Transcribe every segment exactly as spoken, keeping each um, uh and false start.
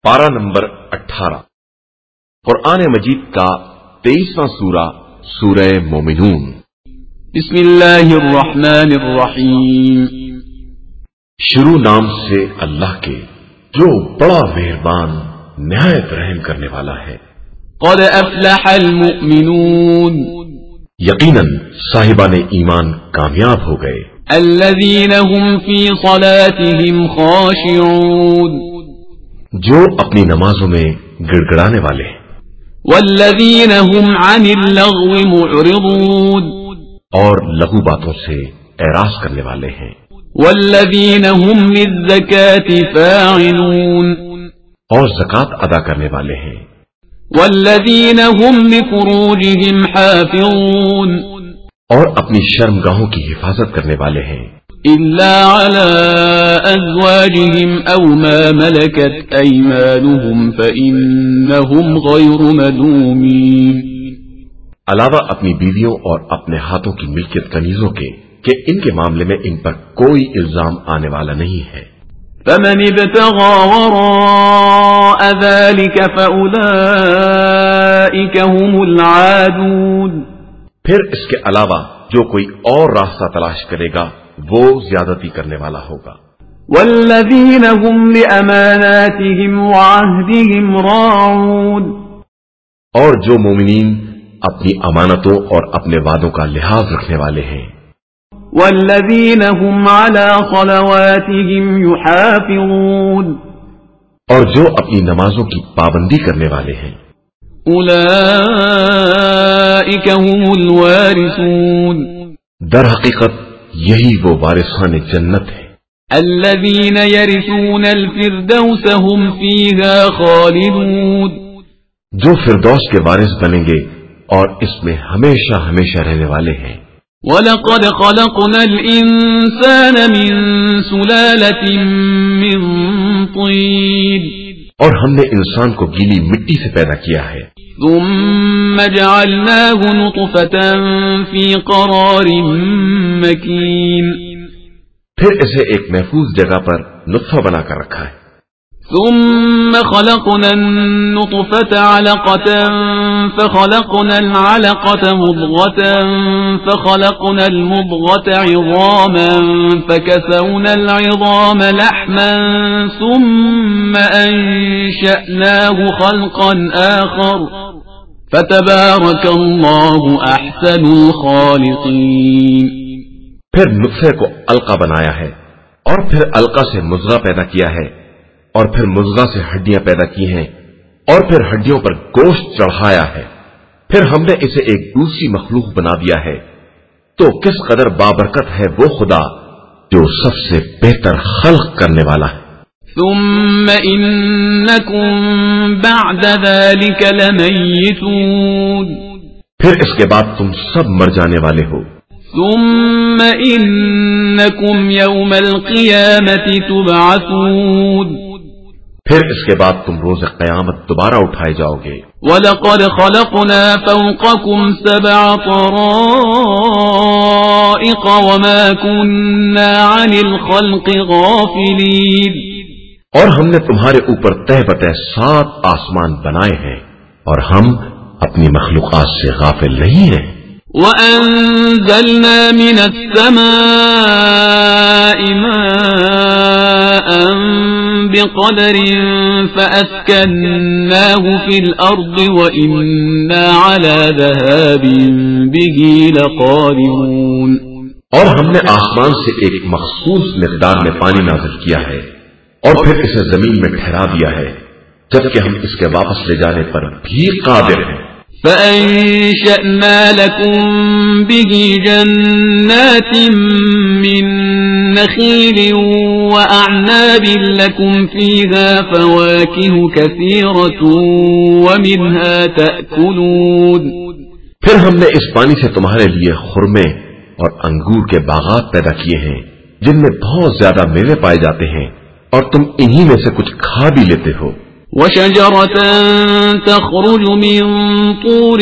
پارہ نمبر اٹھارہ قرآن مجید کا تیئیسواں سورہ سورہ مومنون۔ بسم اللہ الرحمن الرحیم۔ شروع نام سے اللہ کے جو بڑا مہربان نہایت رحم کرنے والا ہے۔ قد افلح المؤمنون، یقیناً صاحبان ایمان کامیاب ہو گئے۔ الذین هم فی صلاتهم خاشعون، جو اپنی نمازوں میں گڑ گڑانے والے ہیں۔ والذین هم عن اللغو معرضون، اور لغو باتوں سے اعراض کرنے والے ہیں۔ والذین هم للزکاة فاعلون، اور زکات ادا کرنے والے ہیں۔ والذین هم لفروجهم حافظون، اور اپنی شرمگاہوں کی حفاظت کرنے والے ہیں۔ إلا على أزواجهم أو ما ملكت أيمانهم فإنهم غير ملومين، علاوہ اپنی بیویوں اور اپنے ہاتھوں کی ملکیت کنیزوں کے کہ ان کے معاملے میں ان پر کوئی الزام آنے والا نہیں ہے۔ فمن ابتغى وراء ذلك فأولئك هم العادون، پھر اس کے علاوہ جو کوئی اور راستہ تلاش کرے گا وہ زیادتی کرنے والا ہوگا۔ والذین هم لأماناتهم وعهدهم راعون، اور جو مومنین اپنی امانتوں اور اپنے وعدوں کا لحاظ رکھنے والے ہیں۔ والذین هم على صلواتهم يحافظون، اور جو اپنی نمازوں کی پابندی کرنے والے ہیں۔ اولئک هم الوارثون، در حقیقت یہی وہ وارثان جنت ہے۔ الذین یرثون الفردوس هم فیها خالدون، جو فردوس کے وارث بنیں گے اور اس میں ہمیشہ ہمیشہ رہنے والے ہیں۔ وَلَقَدْ خَلَقْنَا الْإِنسَانَ مِنْ سُلَالَةٍ مِّن طِينٍ، اور ہم نے انسان کو گیلی مٹی سے پیدا کیا ہے۔ ثُمَّ جَعَلْنَاهُ نُطْفَةً فِي قَرَارٍ مَّكِينٍ، پھر اسے ایک محفوظ جگہ پر نطفہ بنا کر رکھا ہے۔ ثم خلقنا النطفة علقة فخلقنا العلقة مضغة فخلقنا المضغة عظاما فكسونا العظام لحما ثم أنشأناه خلقا آخر فتبارك الله أحسن الخالقين۔ پھر نطفے کو علقہ بنایا ہے اور پھر علقہ سے مضغہ پیدا کیا ہے اور پھر مضغہ سے ہڈیاں پیدا کی ہیں اور پھر ہڈیوں پر گوشت چڑھایا ہے، پھر ہم نے اسے ایک دوسری مخلوق بنا دیا ہے۔ تو کس قدر بابرکت ہے وہ خدا جو سب سے بہتر خلق کرنے والا ہے۔ ثم انکم بعد ذلك لمیتون، پھر اس کے بعد تم سب مر جانے والے ہو۔ ثم انکم یوم القیامة تبعثون، پھر اس کے بعد تم روز قیامت دوبارہ اٹھائے جاؤ گے۔ وَلَقَدْ خَلَقْنَا فَوْقَكُمْ سَبْعَ طَرَائِقَ وَمَا كُنَّا عَنِ الْخَلْقِ غَافِلِينَ، اور ہم نے تمہارے اوپر تہ بتہ سات آسمان بنائے ہیں اور ہم اپنی مخلوقات سے غافل نہیں ہیں۔ وَأَنزَلْنَا مِنَ السَّمَاءِ مَاءً بِقَدَرٍ فَأَسْكَنَّاهُ فِي الْأَرْضِ وَإِنَّا عَلَى ذَهَابٍ بِهِ لَقَادِرُونَ، اور ہم نے آسمان سے ایک مخصوص مقدار میں پانی نازل کیا ہے اور پھر اسے زمین میں ٹھہرا دیا ہے، جبکہ ہم اس کے واپس لے جانے پر بھی قادر ہیں۔ فَأَنشَأْنَا لَكُم بِهِ جَنَّاتٍ مِّن نَّخِيلٍ وَأَعْنَابٍ لَّكُمْ فِيهَا فَوَاكِهُ كَثِيرَةٌ وَمِنْهَا تَأْكُلُونَ، پھر ہم نے اس پانی سے تمہارے لیے خرمے اور انگور کے باغات پیدا کیے ہیں جن میں بہت زیادہ میوے پائے جاتے ہیں اور تم انہی میں سے کچھ کھا بھی لیتے ہو۔ وَشَجَرَةً تَخْرُجُ مِن طُورِ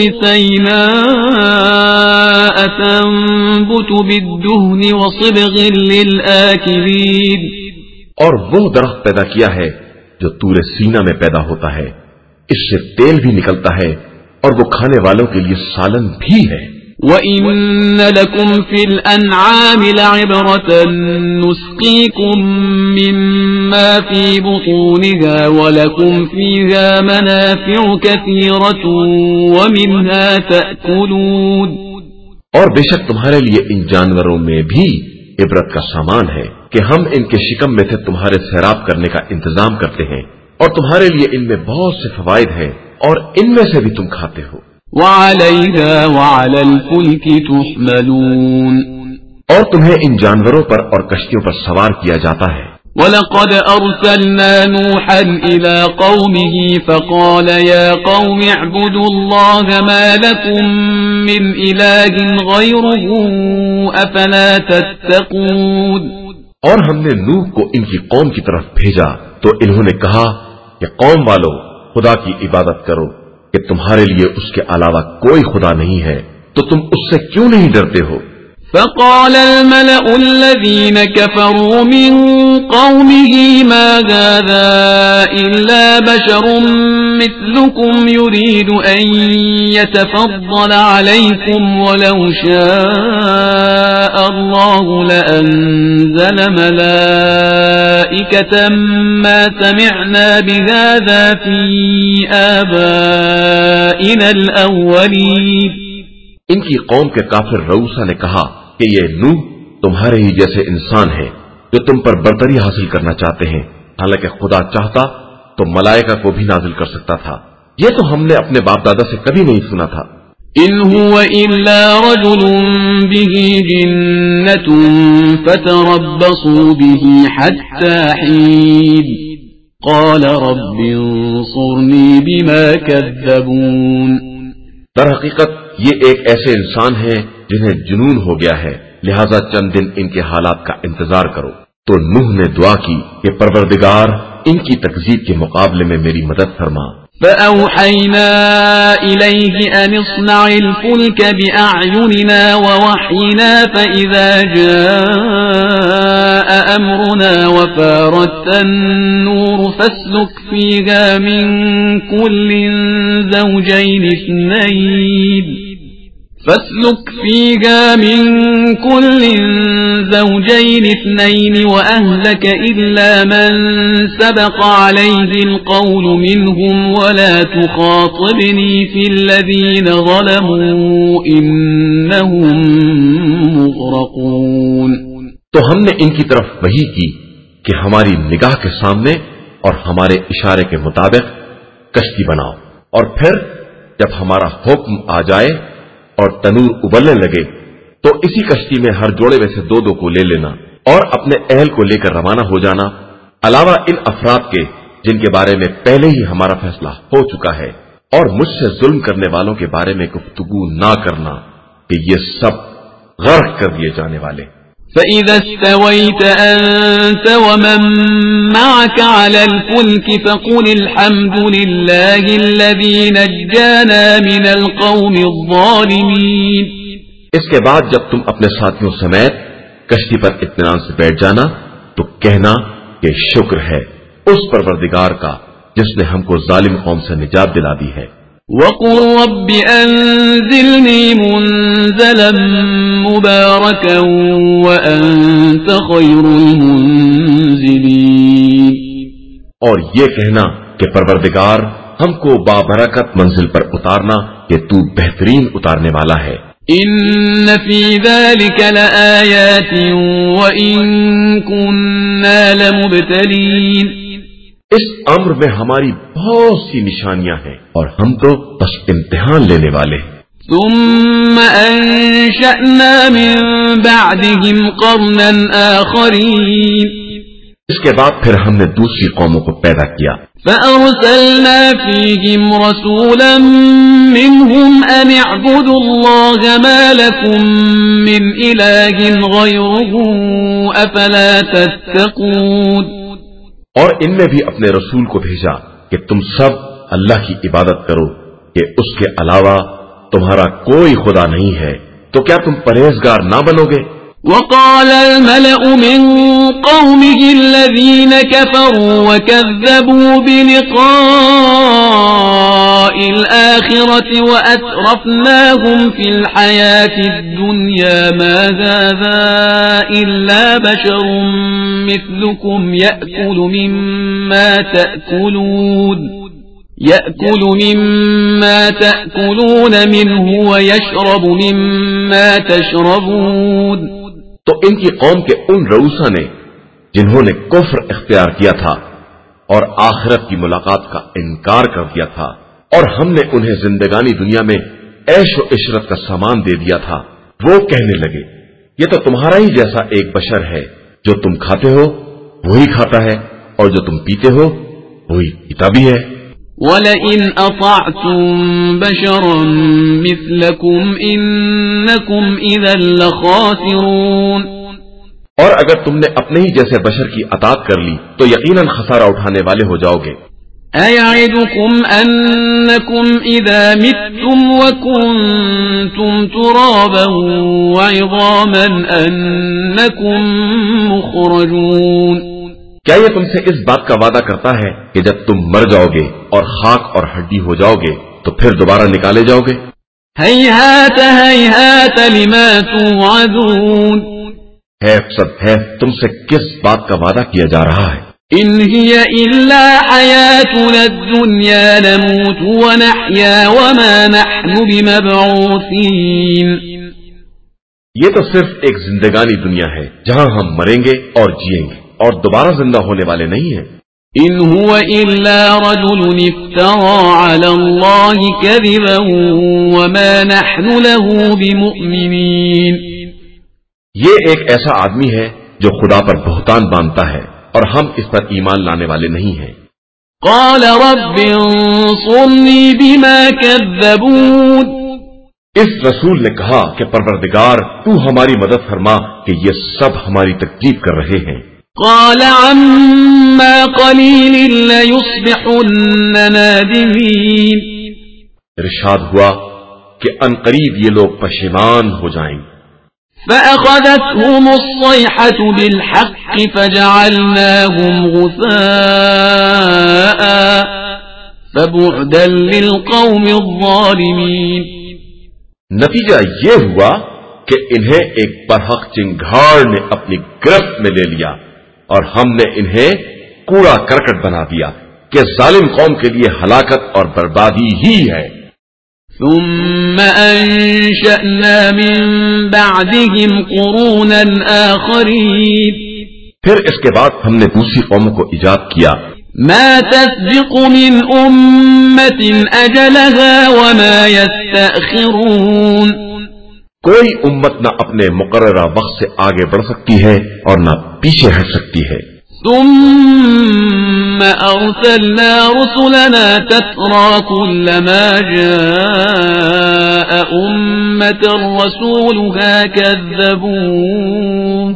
سَيْنَاءَ تَنبُتُ بِالدُّهْنِ وَصِبْغٍ لِّلْآكِلِينَ، اور وہ درخت پیدا کیا ہے جو तूर सीना में पैदा होता है, इससे तेल भी निकलता है और वो खाने वालों के लिए सालन भी है। وَإِنَّ لَكُمْ فِي الْأَنْعَامِ لَعِبْرَةً نُسْقِيكُم مِّمَّا فِي بُطُونِهَا وَلَكُمْ فِيهَا مَنَافِعُ كَثِيرَةٌ وَمِنْهَا تَأْكُلُونَ اور بے شک تمہارے لیے ان جانوروں میں بھی عبرت کا سامان ہے کہ ہم ان کے شکم میں سے تمہارے سیراب کرنے کا انتظام کرتے ہیں اور تمہارے لیے ان میں بہت سے فوائد ہیں اور ان میں سے بھی تم کھاتے ہو۔ وَعَلَيْهَا وَعَلَى الْفُلْكِ تُحْمَلُونَ اور تمہیں ان جانوروں پر اور کشتیوں پر سوار کیا جاتا ہے۔ وَلَقَدْ أَرْسَلْنَا نُوحًا إِلَى قَوْمِهِ فَقَالَ يَا قَوْمِ اعْبُدُوا اللَّهَ مَا لَكُمْ مِنْ إِلَٰهٍ غَيْرُهُ أَفَلَا تَتَّقُونَ اور ہم نے نوح کو ان کی قوم کی طرف بھیجا تو انہوں نے کہا کہ قوم والو خدا کی عبادت کرو کہ تمہارے لیے اس کے علاوہ کوئی خدا نہیں ہے تو تم اس سے کیوں نہیں ڈرتے ہو؟ فقال الملأ الذين كفروا من قومه ما هذا إلا بشر مثلكم يريد أن يتفضل عليكم ولو شاء الله لأنزل ملائكة ما سمعنا بهذا في آبائنا الأولين ان کی قوم کے کافر رؤسا نے کہا کہ یہ نوح تمہارے ہی جیسے انسان ہے جو تم پر برتری حاصل کرنا چاہتے ہیں، حالانکہ خدا چاہتا تو ملائکہ کو بھی نازل کر سکتا تھا۔ یہ تو ہم نے اپنے باپ دادا سے کبھی نہیں سنا تھا۔ ان هو الا رجل به جنة فتربصوا به حتى حين قال رب انصرني بما كذبون در حقیقت یہ ایک ایسے انسان ہیں جنہیں جنون ہو گیا ہے، لہذا چند دن ان کے حالات کا انتظار کرو۔ تو نوح نے دعا کی کہ پروردگار ان کی تکذیب کے مقابلے میں میری مدد فرما۔ فأوحينا إليه أن اصنع الفلك بأعيننا ووحينا فإذا جاء أمرنا وفارت النور فاسلك فيها من كل زوجين اثنين فاسلك فيها من كل زوجين اثنين وأهلك إلا من سبق عليه القول منهم ولا تخاطبني في الذين ظلموا إنهم مغرقون تو ہم نے ان کی طرف وحی کی کہ ہماری نگاہ کے سامنے اور ہمارے اشارے کے مطابق کشتی بناؤ، اور پھر جب ہمارا حکم آ جائے اور تنور ابلنے لگے تو اسی کشتی میں ہر جوڑے میں سے دو دو کو لے لینا اور اپنے اہل کو لے کر روانہ ہو جانا، علاوہ ان افراد کے جن کے بارے میں پہلے ہی ہمارا فیصلہ ہو چکا ہے، اور مجھ سے ظلم کرنے والوں کے بارے میں گفتگو نہ کرنا کہ یہ سب غرق کر دیے جانے والے۔ فَإِذَا اسْتَوَيْتَ أَنْتَ وَمَن مَّعَكَ عَلَى الْفُلْكِ فَقُلِ الْحَمْدُ لِلَّهِ الَّذِي نَجَّانَا مِنَ الْقَوْمِ الظَّالِمِينَ اس کے بعد جب تم اپنے ساتھیوں سمیت کشتی پر اطمینان سے بیٹھ جانا تو کہنا کہ شکر ہے اس پروردگار کا جس نے ہم کو ظالم قوم سے نجات دلا دی ہے۔ وَقُلْ رَبِّ أَنزِلْنِي مُنزَلًا مُبَارَكًا وَأَنتَ خَيْرُ الْمُنزِلِينَ اور یہ کہنا کہ پروردگار ہم کو بابرکت منزل پر اتارنا کہ تو بہترین اتارنے والا ہے۔ إِنَّ فِي ذَلِكَ لَآيَاتٍ وَإِن كُنَّا لَمُبْتَلِينَ اس امر میں ہماری بہت سی نشانیاں ہیں اور ہم تو بس امتحان لینے والے ہیں۔ ثُمَّ أَنشَأْنَا مِن بَعْدِهِمْ قَرْنًا آخَرِينَ اس کے بعد پھر ہم نے دوسری قوموں کو پیدا کیا۔ فَأَرْسَلْنَا فِيهِمْ رَسُولًا مِّنْهُمْ أَنِ اعْبُدُوا اللَّهَ مَا لَكُمْ مِنْ إِلَٰهٍ غَيْرُهُ أَفَلَا تَتَّقُونَ اور ان میں بھی اپنے رسول کو بھیجا کہ تم سب اللہ کی عبادت کرو کہ اس کے علاوہ تمہارا کوئی خدا نہیں ہے، تو کیا تم پرہیزگار نہ بنو گے؟ وقال الملأ من قومه الذين كفروا وكذبوا بلقاء الآخرة وأترفناهم في الحياة الدنيا ما هذا إلا بشر مثلكم يأكل مما تأكلون يأكل مما تأكلون منه ويشرب مما تشربون. تو ان کی قوم کے ان رؤوسا نے جنہوں نے کفر اختیار کیا تھا اور آخرت کی ملاقات کا انکار کر دیا تھا، اور ہم نے انہیں زندگانی دنیا میں عیش و عشرت کا سامان دے دیا تھا، وہ کہنے لگے یہ تو تمہارا ہی جیسا ایک بشر ہے، جو تم کھاتے ہو وہی کھاتا ہے اور جو تم پیتے ہو وہی پیتا بھی ہے. وَلَئِنْ أَطَعْتُمْ بَشَرًا مِثْلَكُمْ إِنَّكُمْ إِذًا لَخَاسِرُونَ. اور اگر تم نے اپنے ہی جیسے بشر کی اطاعت کر لی تو یقیناً خسارہ اٹھانے والے ہو جاؤ گے. أَيَعِدُكُمْ أَنَّكُمْ إِذَا مِتُّمْ وَكُنْتُمْ تُرَابًا وَعِظَامًا أَنَّكُمْ مُخْرَجُونَ. کیا یہ تم سے اس بات کا وعدہ کرتا ہے کہ جب تم مر جاؤ گے اور خاک اور ہڈی ہو جاؤ گے تو پھر دوبارہ نکالے جاؤ گے؟ ہیہات ہیہات لما توعدون. ہے سب ہے تم سے کس بات کا وعدہ کیا جا رہا ہے؟ ان ہی الا حیاتنا الدنیا نموت ونحیا وما نحن بمبعوثین. یہ تو صرف ایک زندگانی دنیا ہے جہاں ہم مریں گے اور جیئیں گے اور دوبارہ زندہ ہونے والے نہیں ہیں. ان هو الا رجل افترى على الله كذبا وما نحن له بمؤمنين. یہ ایک ایسا آدمی ہے جو خدا پر بہتان باندھتا ہے اور ہم اس پر ایمان لانے والے نہیں ہیں. قال رب انصرني بما كذبون. اس رسول نے کہا کہ پروردگار تو ہماری مدد فرما کہ یہ سب ہماری تکذیب کر رہے ہیں. قال عما قليل ليصبحن نادمين. ارشاد ہوا کہ ان قریب یہ لوگ پشیمان ہو جائیں. فأخذتهم الصيحة بالحق فجعلناهم غثاء فبعدا للقوم الظالمين. نتیجہ یہ ہوا کہ انہیں ایک برحق چنگھاڑ نے اپنی گرفت میں لے لیا اور ہم نے انہیں کوڑا کرکٹ بنا دیا کہ ظالم قوم کے لیے ہلاکت اور بربادی ہی ہے. ثم انشأنا من بعدهم قرونا آخرين. پھر اس کے بعد ہم نے دوسری قوموں کو ایجاد کیا. ما تسبق من أمة أجلها وما يستأخرون. کوئی امت نہ اپنے مقررہ وقت سے آگے بڑھ سکتی ہے اور نہ پیچھے ہٹ سکتی ہے. ثم أرسلنا رسلنا تترى كلما جاء أمة رسولها كذبوه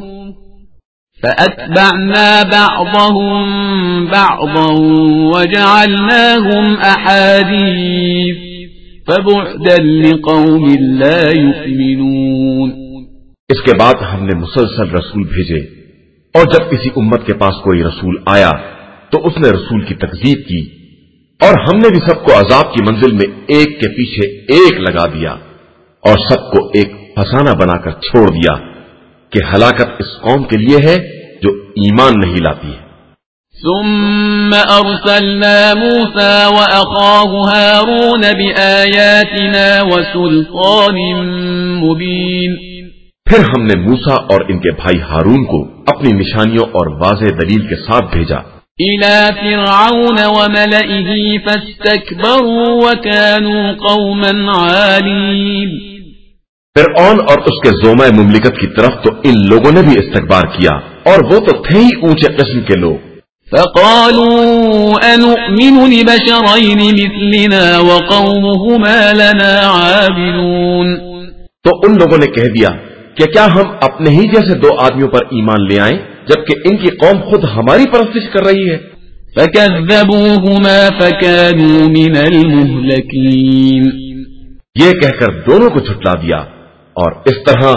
فأتبعنا بعضهم بعضا وجعلناهم أحاديث فبعدا لقوم لا يؤمنون. اس کے بعد ہم نے مسلسل رسول بھیجے اور جب کسی امت کے پاس کوئی رسول آیا تو اس نے رسول کی تکذیب کی اور ہم نے بھی سب کو عذاب کی منزل میں ایک کے پیچھے ایک لگا دیا اور سب کو ایک فسانہ بنا کر چھوڑ دیا کہ ہلاکت اس قوم کے لیے ہے جو ایمان نہیں لاتی ہے. ثم أرسلنا موسى وأخاه هارون بآياتنا وسلطان مبين. پھر ہم نے موسیٰ اور ان کے بھائی ہارون کو اپنی نشانیوں اور واضح دلیل کے ساتھ بھیجا. إلى فرعون وملئه فاستكبروا وكانوا قوما عالين. فرعون اور اس کے زومہ مملکت کی طرف تو ان لوگوں نے بھی استکبار کیا اور وہ تو تھے ہی اونچے قسم کے لوگ. فقالوا أنؤمن لبشرين مثلنا وقومهما لنا عابدون. تو ان لوگوں نے کہہ دیا کہ کیا ہم اپنے ہی جیسے دو آدمیوں پر ایمان لے آئیں جبکہ ان کی قوم خود ہماری پرستش کر رہی ہے. فكذبوهما فكانوا من المهلكين. یہ کہہ کر دونوں کو جھٹلا دیا اور اس طرح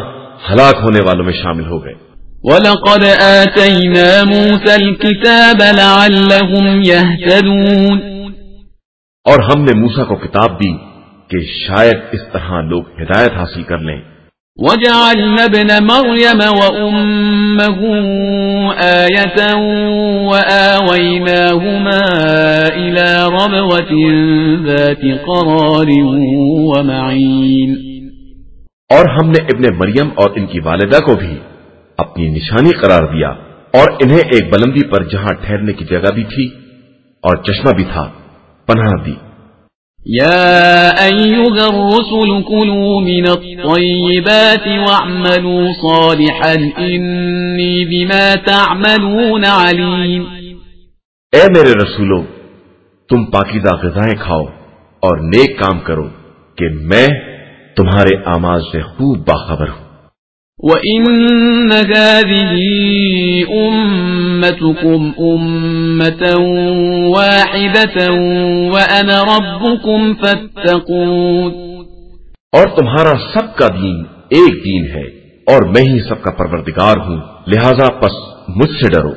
ہلاک ہونے والوں میں شامل ہو گئے۔ وَلَقَدْ آتَيْنَا مُوسَى الْكِتَابَ لَعَلَّهُمْ يَهْتَدُونَ، اور ہم نے موسیٰ کو کتاب دی کہ شاید اس طرح لوگ ہدایت حاصل کر لیں۔ وَجَعَلْنَا ابْنَ مَرْيَمَ وَأُمَّهُ آيَةً وَآوَيْنَاهُمَا إِلَى رَبْوَةٍ ذَاتِ قَرَارٍ وَمَعِينٍ، اور ہم نے ابن مریم اور ان کی والدہ کو بھی اپنی نشانی قرار دیا اور انہیں ایک بلندی پر جہاں ٹھہرنے کی جگہ بھی تھی اور چشمہ بھی تھا پناہ دی۔ يا أيها الرسل كلوا من الطيبات واعملوا صالحا إني بما تعملون عليم، اے میرے رسولو، تم پاکیزہ غذائیں کھاؤ اور نیک کام کرو کہ میں تمہارے اعمال سے خوب باخبر ہوں۔ وَإِنَّ هَذِهِ أُمَّتُكُمْ أُمَّةً وَاحِدَةً وَأَنَا رَبُّكُمْ فَاتَّقُونِ، اور تمہارا سب کا دین ایک دین ہے اور میں ہی سب کا پروردگار ہوں، لہذا پس مجھ سے ڈرو۔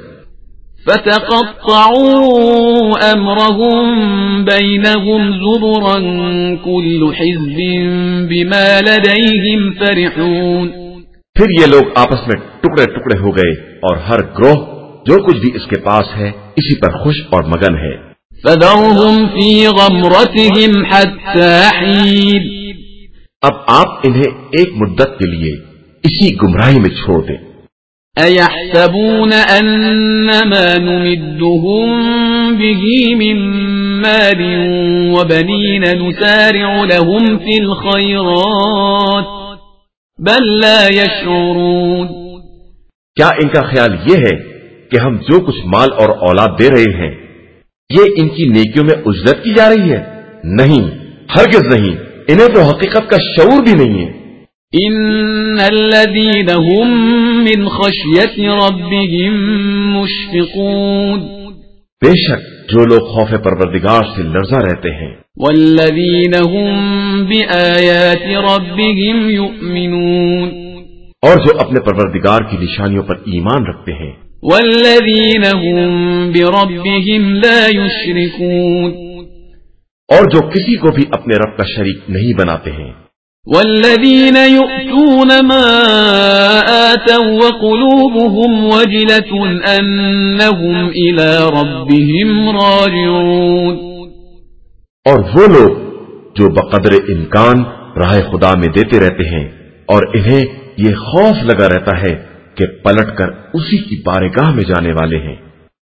فَتَقَطَّعُوا أَمْرَهُمْ بَيْنَهُمْ زُبُرًا كُلُّ حِزْبٍ بِمَا لَدَيْهِمْ فَرِحُونَ، پھر یہ لوگ آپس میں ٹکڑے ٹکڑے ہو گئے اور ہر گروہ جو کچھ بھی اس کے پاس ہے اسی پر خوش اور مگن ہے۔ فَذَرْهُمْ فِي غَمْرَتِهِمْ حَتَّى حِينٍ، اب آپ انہیں ایک مدت کے لیے اسی گمراہی میں چھوڑ دیں۔ أَيَحْسَبُونَ أَنَّمَا نُمِدُّهُم بِهِ مِن مَّالٍ وَبَنِينَ نُسَارِعُ لَهُمْ فِي الْخَيْرَاتِ بَل لَّا يَشْعُرُونَ، کیا ان کا خیال یہ ہے کہ ہم جو کچھ مال اور اولاد دے رہے ہیں یہ ان کی نیکیوں میں اجرت کی جا رہی ہے؟ نہیں، ہرگز نہیں، انہیں تو حقیقت کا شعور بھی نہیں ہے۔ إِنَّ الَّذِينَ هُم مِّنْ خَشْيَةِ رَبِّهِم مُشْفِقُونَ، بے شک جو لوگ خوف پروردگار سے لرزا رہتے ہیں۔ وَالَّذِينَ هُم بِآيَاتِ رَبِّهِمْ يُؤْمِنُونَ، اور جو اپنے پروردگار کی نشانیوں پر ایمان رکھتے ہیں۔ وَالَّذِينَ هُم بِرَبِّهِمْ لَا يُشْرِكُونَ، اور جو کسی کو بھی اپنے رب کا شریک نہیں بناتے ہیں۔ وَالَّذِينَ يُؤْتُونَ مَا آتَوا وَقُلُوبُهُمْ وَجِلَةٌ أَنَّهُمْ إِلَى رَبِّهِمْ راجعون، اور وہ لوگ جو بقدر امکان راہ خدا میں دیتے رہتے ہیں اور انہیں یہ خوف لگا رہتا ہے کہ پلٹ کر اسی کی بارگاہ میں جانے والے ہیں۔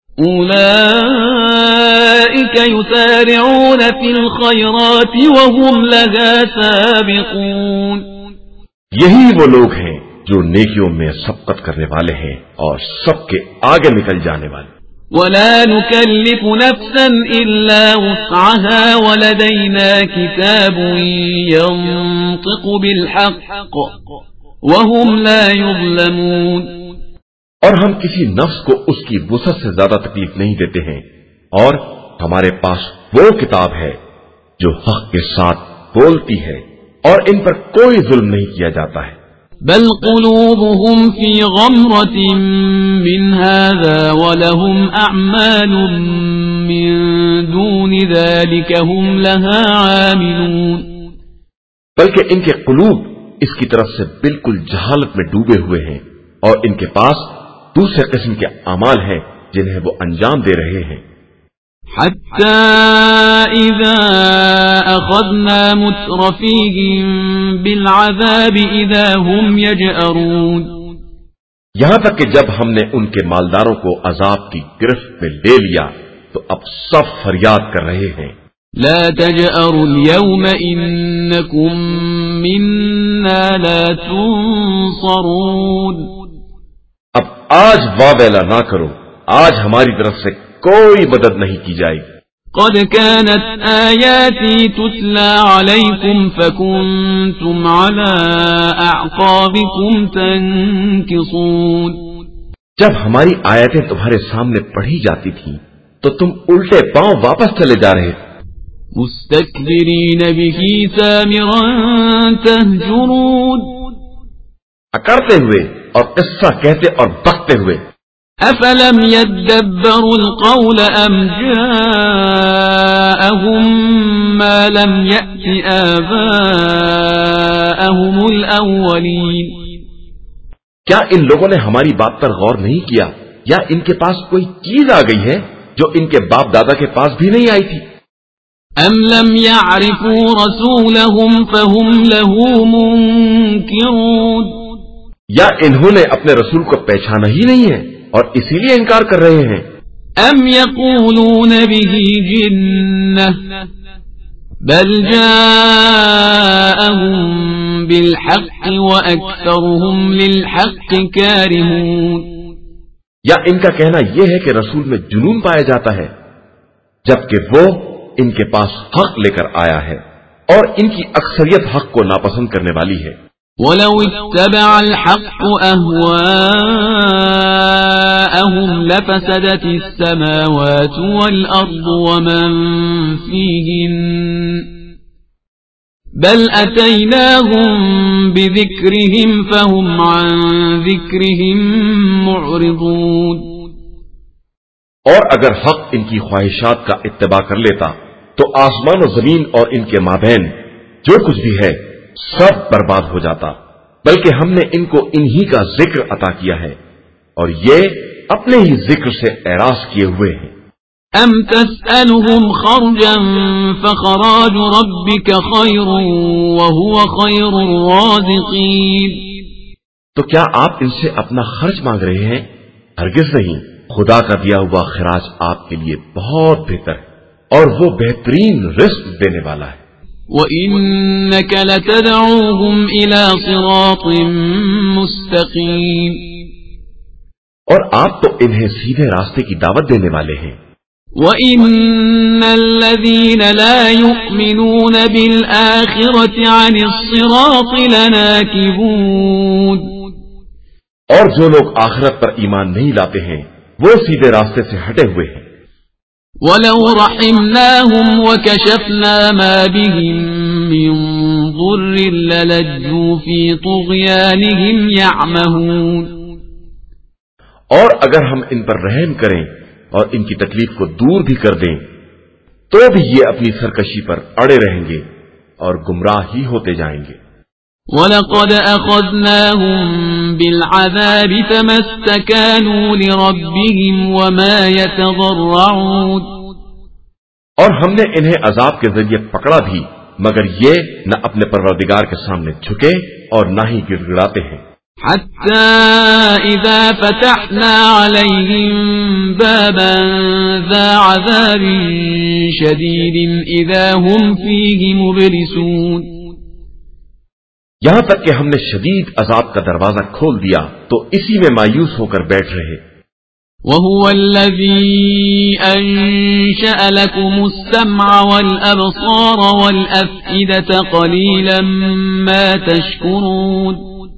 أولئك يسارعون في الخيرات وهم لها سابقون، یہی وہ لوگ ہیں جو نیکیوں میں سبقت کرنے والے ہیں اور سب کے آگے نکل جانے والے۔ ولا نكلف نفسا إلا وسعها ولدينا كتاب ينطق بالحق وهم لا يظلمون، اور ہم کسی نفس کو اس کی وسعت سے زیادہ تکلیف نہیں دیتے ہیں، اور ہمارے پاس وہ کتاب ہے جو حق کے ساتھ بولتی ہے اور ان پر کوئی ظلم نہیں کیا جاتا ہے۔ بل قلوبهم في غمرة من هذا ولهم أعمال من دون ذلك هم لها عاملون، بلکہ ان کے قلوب اس کی طرف سے بالکل جہالت میں ڈوبے ہوئے ہیں اور ان کے پاس دوسرے قسم کے اعمال ہیں جنہیں وہ انجام دے رہے ہیں۔ حتى إذا أخذنا مترفيهم بالعذاب إذا هم يجأرون، یہاں تک کہ جب ہم نے ان کے مالداروں کو عذاب کی گرفت میں لے لیا تو اب سب فریاد کر رہے ہیں۔ لا تجأروا اليوم إنكم منا لا تنصرون، اب آج واویلا نہ کرو، آج ہماری طرف سے کوئی مدد نہیں کی جائے گی۔ قد كانت آياتي تتلى عليكم فكنتم على أعقابكم تنكصون، جب ہماری آیتیں تمہارے سامنے پڑھی جاتی تھیں تو تم الٹے پاؤں واپس چلے جا رہے تھے۔ مستكبرين به سامرا تهجرون، اکڑتے ہوئے اور قصہ کہتے اور بکتے ہوئے. افلم يدبروا القول ام جاءهم ما لم يأت آباءهم الاولین. کیا ان لوگوں نے ہماری بات پر غور نہیں کیا یا ان کے پاس کوئی چیز آ گئی ہے جو ان کے باپ دادا کے پاس بھی نہیں آئی تھی؟ ام لم يعرفوا رسولهم فهم له منکرون. یا انہوں نے اپنے رسول کو پہچانا ہی نہیں ہے اور اسی لیے انکار کر رہے ہیں. ام یقولون به جنہ بل جاءهم بالحق واکثرهم للحق کارہون. یا ان کا کہنا یہ ہے کہ رسول میں جنون پایا جاتا ہے جبکہ وہ ان کے پاس حق لے کر آیا ہے اور ان کی اکثریت حق کو ناپسند کرنے والی ہے. وَلَوِ اتَّبَعَ الْحَقُّ أَهْوَاءَهُمْ لَفَسَدَتِ السَّمَاوَاتُ وَالْأَرْضُ وَمَنْ فِيهِنَّ بَلْ أَتَيْنَاهُمْ بِذِكْرِهِمْ فَهُمْ عَنْ ذِكْرِهِمْ مُعْرِضُونَ. اور اگر حق ان کی خواہشات کا اتباع کر لیتا تو آسمان و زمین اور ان کے مابین جو کچھ بھی ہے سب برباد ہو جاتا، بلکہ ہم نے ان کو انہی کا ذکر عطا کیا ہے اور یہ اپنے ہی ذکر سے اعراض کیے ہوئے ہیں. ام تسألهم خرجا فخراج ربك خير وهو خير الرازقين. تو کیا آپ ان سے اپنا خرچ مانگ رہے ہیں؟ ہرگز نہیں، خدا کا دیا ہوا خراج آپ کے لیے بہت بہتر ہے اور وہ بہترین رزق دینے والا ہے. وَإِنَّكَ لَتَدْعُوهُمْ إِلَى صِرَاطٍ مُسْتَقِيمٍ. اور آپ تو انہیں سیدھے راستے کی دعوت دینے والے ہیں. وَإِنَّ الَّذِينَ لَا يُؤْمِنُونَ بِالْآخِرَةِ عَنِ الصِّرَاطِ لَنَاكِبُونَ. اور جو لوگ آخرت پر ایمان نہیں لاتے ہیں وہ سیدھے راستے سے ہٹے ہوئے ہیں. وَلَوْ رَحِمْنَاهُمْ وَكَشَفْنَا مَا بِهِمْ مِنْ ضُرٍّ لَلَجُّوا فِي طُغْيَانِهِمْ يَعْمَهُونَ. اور اگر ہم ان پر رحم کریں اور ان کی تکلیف کو دور بھی کر دیں تو بھی یہ اپنی سرکشی پر اڑے رہیں گے اور گمراہ ہی ہوتے جائیں گے. وَلَقَدْ أَخَذْنَاهُمْ بِالْعَذَابِ فَمَا اسْتَكَانُوا لِرَبِّهِمْ وَمَا يَتَضَرَّعُونَ. اور ہم نے انہیں عذاب کے ذریعے پکڑا بھی مگر یہ نہ اپنے پروردگار کے سامنے جھکے اور نہ ہی گڑ گڑاتے ہیں. حَتَّى إِذَا فَتَحْنَا عَلَيْهِمْ بَابًا ذَا عَذَابٍ شَدِيدٍ إِذَا هُمْ فِيهِ مُبْلِسُونَ. یہاں تک کہ ہم نے شدید عذاب کا دروازہ کھول دیا تو اسی میں مایوس ہو کر بیٹھ رہے. وَهُوَ الَّذِي أَنشَأَ لَكُمُ السَّمْعَ وَالْأَبْصَارَ وَالْأَفْئِدَةَ قَلِيلًا مَا تَشْكُرُونَ.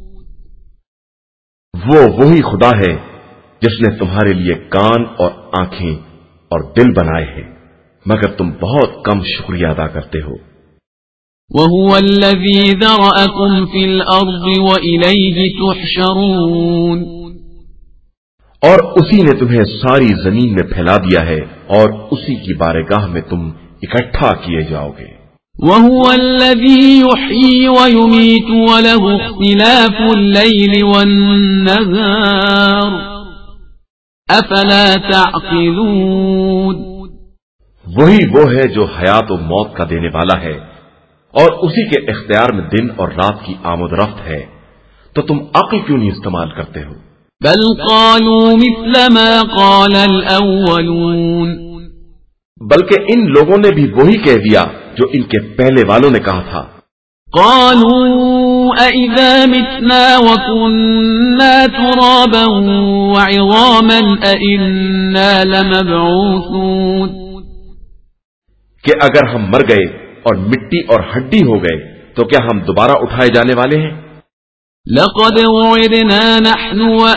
وہ وہی خدا ہے جس نے تمہارے لیے کان اور آنکھیں اور دل بنائے ہیں مگر تم بہت کم شکریہ ادا کرتے ہو. وَهُوَ الَّذِي ذَرَأَكُمْ فِي الْأَرْضِ وَإِلَيْهِ تُحْشَرُونَ. اور اسی نے تمہیں ساری زمین میں پھیلا دیا ہے اور اسی کی بارگاہ میں تم اکٹھا کیے جاؤ گے. وَهُوَ الَّذِي يُحْيِي وَيُمِيتُ وَلَهُ اخْتِلَافُ اللَّيْلِ وَالنَّهَارِ أَفَلَا تَعْقِلُونَ. وہی وہ ہے جو حیات و موت کا دینے والا ہے اور اسی کے اختیار میں دن اور رات کی آمد رفت ہے تو تم عقل کیوں نہیں استعمال کرتے ہو؟ بل قالوا مثل ما قال الأولون. بلکہ ان لوگوں نے بھی وہی کہہ دیا جو ان کے پہلے والوں نے کہا تھا. قالوا أَإِذَا مِتْنَا وَكُنَّا تُرَابًا وَعِظَامًا أَإِنَّا لَمَبْعُوثُونَ. کہ اگر ہم مر گئے اور مٹی اور ہڈی ہو گئے تو کیا ہم دوبارہ اٹھائے جانے والے ہیں؟ لقد وعدنا نحن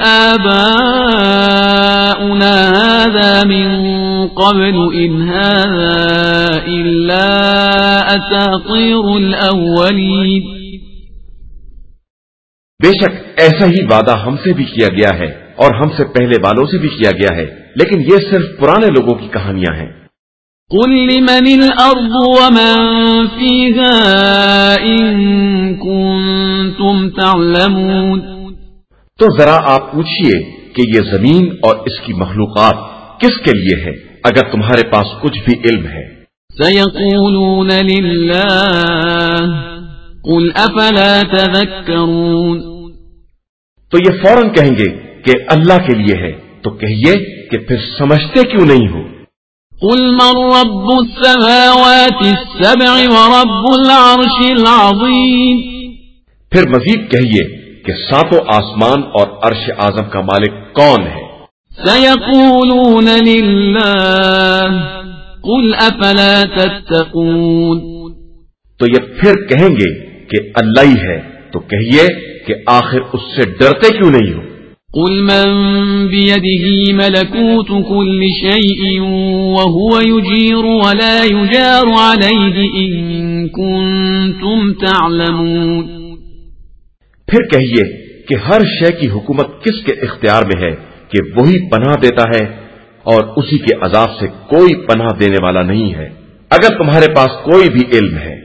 وآباؤنا هذا من قبل إن هذا إلا أساطير الأولين. بے شک ایسا ہی وعدہ ہم سے بھی کیا گیا ہے اور ہم سے پہلے والوں سے بھی کیا گیا ہے، لیکن یہ صرف پرانے لوگوں کی کہانیاں ہیں۔ قل لمن الأرض ومن فيها إن كنتم تعلمون، تو ذرا آپ پوچھئے کہ یہ زمین اور اس کی مخلوقات کس کے لیے ہے اگر تمہارے پاس کچھ بھی علم ہے۔ سيقولون لله قل أفلا تذكرون، تو یہ فوراً کہیں گے کہ اللہ کے لیے ہے، تو کہیے کہ پھر سمجھتے کیوں نہیں ہو۔ قل من رب السماوات السبع ورب العرش العظیم، پھر مزید کہیے کہ ساتوں آسمان اور عرش اعظم کا مالک کون ہے۔ سيقولون لله قل أفلا تتقون، تو یہ پھر کہیں گے کہ اللہ ہی ہے، تو کہیے کہ آخر اس سے ڈرتے کیوں نہیں ہو۔ قل من بيده ملكوت كل شيء وهو يجير ولا يجار عليه إن كنتم تعلمون، پھر کہیے کہ ہر شے کی حکومت کس کے اختیار میں ہے کہ وہی پناہ دیتا ہے اور اسی کے عذاب سے کوئی پناہ دینے والا نہیں ہے، اگر تمہارے پاس کوئی بھی علم ہے۔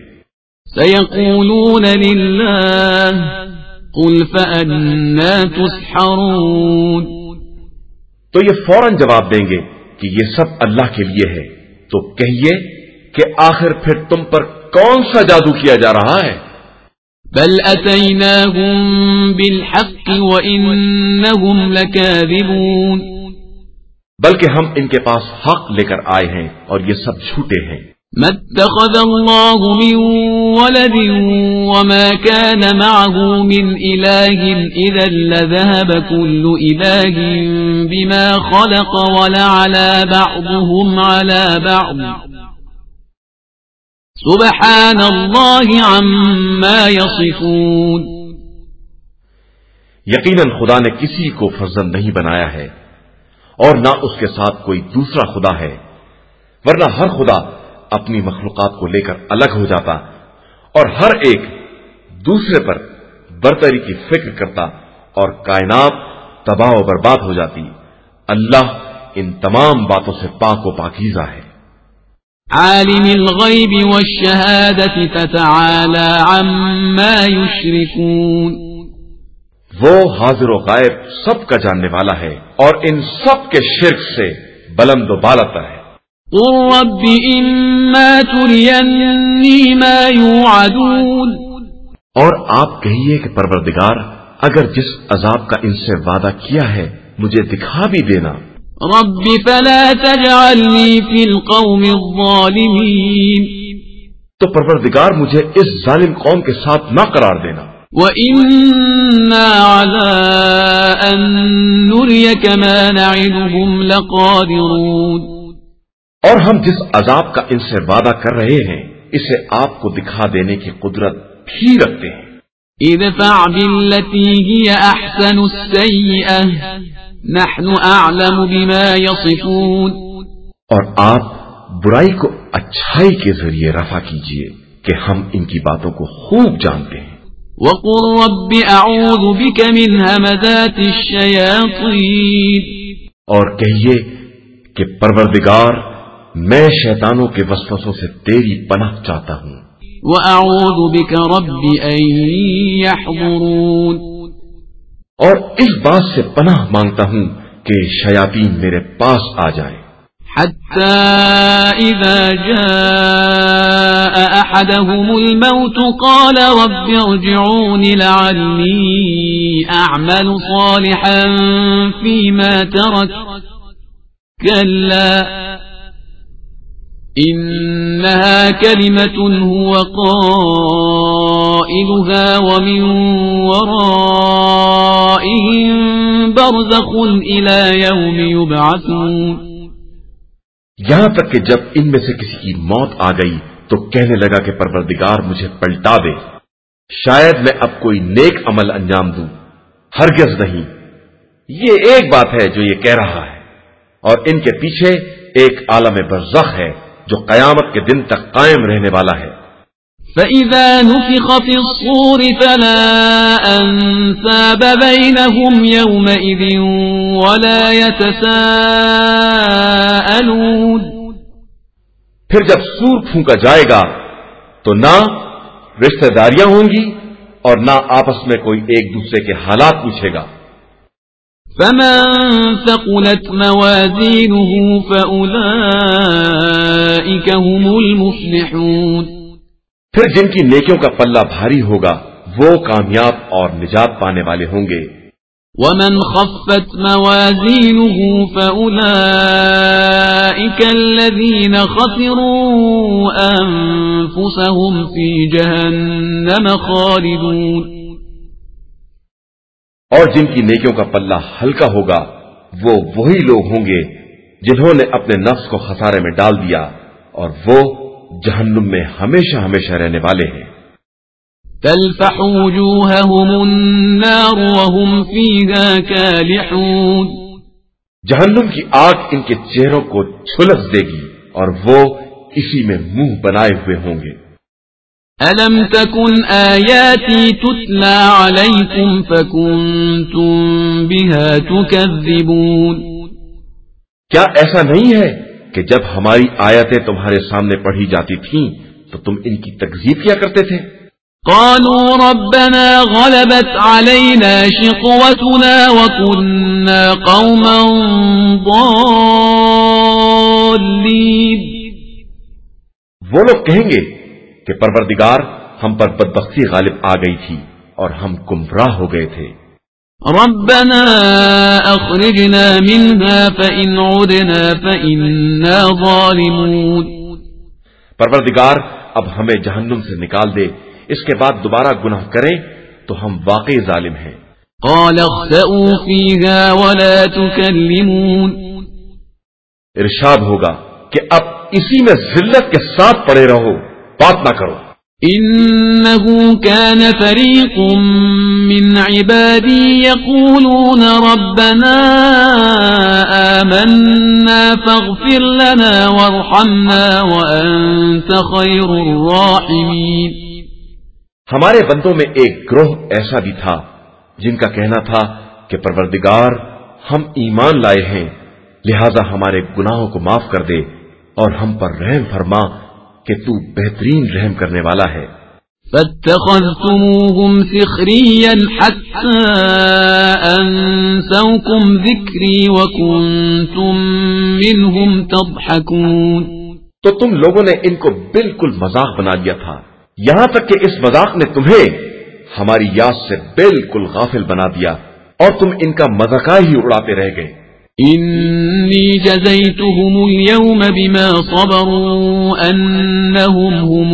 سيقولون لله قل فأنا تسحرون، تو یہ فوراً جواب دیں گے کہ یہ سب اللہ کے لیے ہے، تو کہیے کہ آخر پھر تم پر کون سا جادو کیا جا رہا ہے۔ بل أتيناهم بالحق وإنهم لكاذبون، بلکہ ہم ان کے پاس حق لے کر آئے ہیں اور یہ سب جھوٹے ہیں۔ ما اتخذ الله من ولد وما كان معه من إله إذا لذهب كل إله بما خلق ولعلى بعضهم على بعض سبحان الله عما يصفون، یقیناً خدا نے کسی کو فرزند نہیں بنایا ہے اور نہ اس کے ساتھ کوئی دوسرا خدا ہے، ورنہ ہر خدا اپنی مخلوقات کو لے کر الگ ہو جاتا اور ہر ایک دوسرے پر برتری کی فکر کرتا اور کائنات تباہ و برباد ہو جاتی۔ اللہ ان تمام باتوں سے پاک و پاکیزہ ہے۔ عالم الغیب والشہادة فتعالى عما يشركون، وہ حاضر و غائب سب کا جاننے والا ہے اور ان سب کے شرک سے بلند و بالاتر ہے۔ قل رب إما تريني ما يوعدون، اور آپ کہیے کہ پروردگار اگر جس عذاب کا ان سے وعدہ کیا ہے مجھے دکھا بھی دینا۔ رب فلا تجعلني في القوم الظالمين، تو پروردگار مجھے اس ظالم قوم کے ساتھ نہ قرار دینا۔ وَإِنَّا عَلَىٰ أَن نُّرِيَكَ مَا نَعِدُهُمْ لَقَادِرُونَ، اور ہم جس عذاب کا ان سے وعدہ کر رہے ہیں اسے آپ کو دکھا دینے کی قدرت بھی رکھتے ہیں۔ ادفع بالتي هي أحسن السيئة نحن أعلم بما يصفون، اور آپ برائی کو اچھائی کے ذریعے رفع کیجئے کہ ہم ان کی باتوں کو خوب جانتے ہیں۔ وقل رب أعوذ بك من همزات الشياطين، اور کہیے کہ پروردگار میں شیطانوں کے وسوسوں سے تیری پناہ چاہتا ہوں۔ وأعوذ بك رب أن يحضرون، اور اس بات سے پناہ مانگتا ہوں کہ شیاطین میرے پاس آ جائے۔ حتى إذا جاء أحدهم الموت قال رب ارجعون لعلي أعمل صالحا فيما ترك كلا إنها كلمة هو قائلها ومن ورائهم برزخ إلى يوم يبعثون، یہاں تک کہ جب ان میں سے کسی کی موت آ گئی تو کہنے لگا کہ پروردگار مجھے پلٹا دے، شاید میں اب کوئی نیک عمل انجام دوں۔ ہرگز نہیں، یہ ایک بات ہے جو یہ کہہ رہا ہے، اور ان کے پیچھے ایک عالم برزخ ہے جو قیامت کے دن تک قائم رہنے والا ہے۔ فإذا نفخ في الصور فلا أنساب بينهم يومئذ ولا يتساءلون. پھر جب سور پھونکا جائے گا تو نہ رشتہ داریاں ہوں گی اور نہ آپس میں کوئی ایک دوسرے کے حالات پوچھے گا. فمن ثقلت موازينه فأولئك هم المفلحون. پھر جن کی نیکیوں کا پلہ بھاری ہوگا وہ کامیاب اور نجات پانے والے ہوں گے. ومن خفت موازينه فأولئك الذين خسروا أنفسهم في جهنم خالدون. اور جن کی نیکیوں کا پلہ ہلکا ہوگا وہ وہی لوگ ہوں گے جنہوں نے اپنے نفس کو خسارے میں ڈال دیا اور وہ جہنم میں ہمیشہ ہمیشہ رہنے والے ہیں. تلفح وجوههم النار وهم فيها كالحون. جہنم کی آگ ان کے چہروں کو چھلس دے گی اور وہ اسی میں منہ بنائے ہوئے ہوں گے. ألم تكن آياتي تتلى عليكم فكنتم بها تكذبون. کیا ایسا نہیں ہے کہ جب ہماری آیتیں تمہارے سامنے پڑھی جاتی تھیں تو تم ان کی تکذیب کیا کرتے تھے؟ قالوا ربنا غلبت علينا شقوتنا وكنا قوما ضالين. وہ لوگ کہیں گے کہ پروردگار ہم پر بدبختی غالب آ گئی تھی اور ہم گمراہ ہو گئے تھے. ربنا اخرجنا منها فإن عدنا فإنا ظالمون. پروردگار اب ہمیں جہنم سے نکال دے، اس کے بعد دوبارہ گناہ کریں تو ہم واقعی ظالم ہیں. قال اخسئوا فيها ولا تكلمون. ارشاد ہوگا کہ اب اسی میں ذلت کے ساتھ پڑے رہو، بات نہ کرو. إنه كان فريق من عبادي يقولون ربنا آمنا فاغفر لنا وارحمنا وأنت خير الراحمين. ہمارے بندوں میں ایک گروہ ایسا بھی تھا جن کا کہنا تھا کہ پروردگار ہم ایمان لائے ہیں لہذا ہمارے گناہوں کو معاف کر دے اور ہم پر رحم فرما کہ تو بہترین رحم کرنے والا ہے. فاتخذتموهم سخريا حتى أنسوكم ذكري وكنتم منهم تضحكون. تو تم لوگوں نے ان کو بالکل مذاق بنا دیا تھا یہاں تک کہ اس مذاق نے تمہیں ہماری یاد سے بالکل غافل بنا دیا اور تم ان کا مذاق ہی اڑاتے رہ گئے. إني جزيتهم اليوم بما صبروا أنهم هم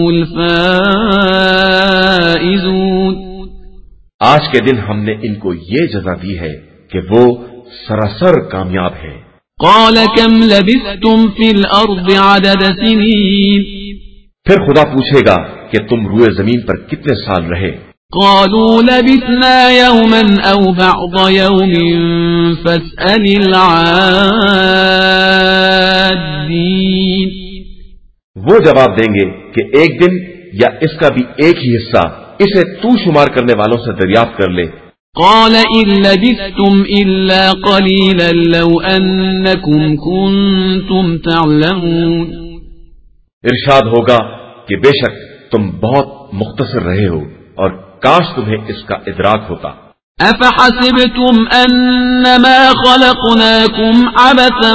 الفائزون. آج کے دن ہم نے ان کو یہ جزا دی ہے کہ وہ سراسر کامیاب ہیں. قال كم لبثتم في الأرض عدد سنين. پھر خدا پوچھے گا کہ تم روئے زمین پر کتنے سال رہے. قالوا لبثنا يوما أو بعض يوم فاسأل العادين. وہ جواب دیں گے کہ ایک دن یا اس کا بھی ایک ہی حصہ اسے تو شمار کرنے والوں سے دریافت کر لے. قال إن لبثتم إلا قليلا لو أنكم كنتم تعلمون. ارشاد ہوگا کہ بے شک تم بہت مختصر رہے ہو اور کاش تمہیں اس کا ادراک ہوتا. أفحسبتم أنما خلقناكم عبثا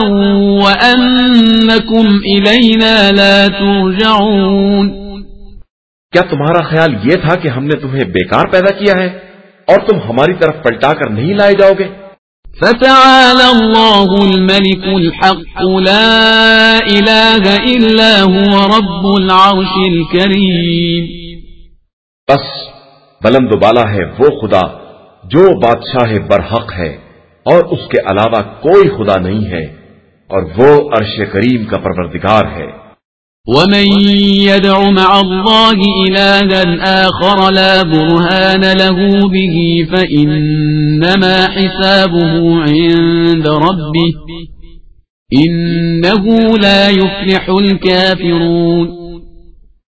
وأنكم إلينا لا ترجعون. کیا تمہارا خیال یہ تھا کہ ہم نے تمہیں بیکار پیدا کیا ہے اور تم ہماری طرف پلٹا کر نہیں لائے جاؤ گے؟ فتعالى الله الملك الحق لا إله إلا هو رب العرش الكريم. بس بلند و بالا ہے وہ خدا جو بادشاہ برحق ہے اور اس کے علاوہ کوئی خدا نہیں ہے اور وہ عرش کریم کا پروردگار ہے. ومن يدع مع الله إلها آخر لا برهان له به فإنما حسابه عند ربه إنه لا يفلح الكافرون.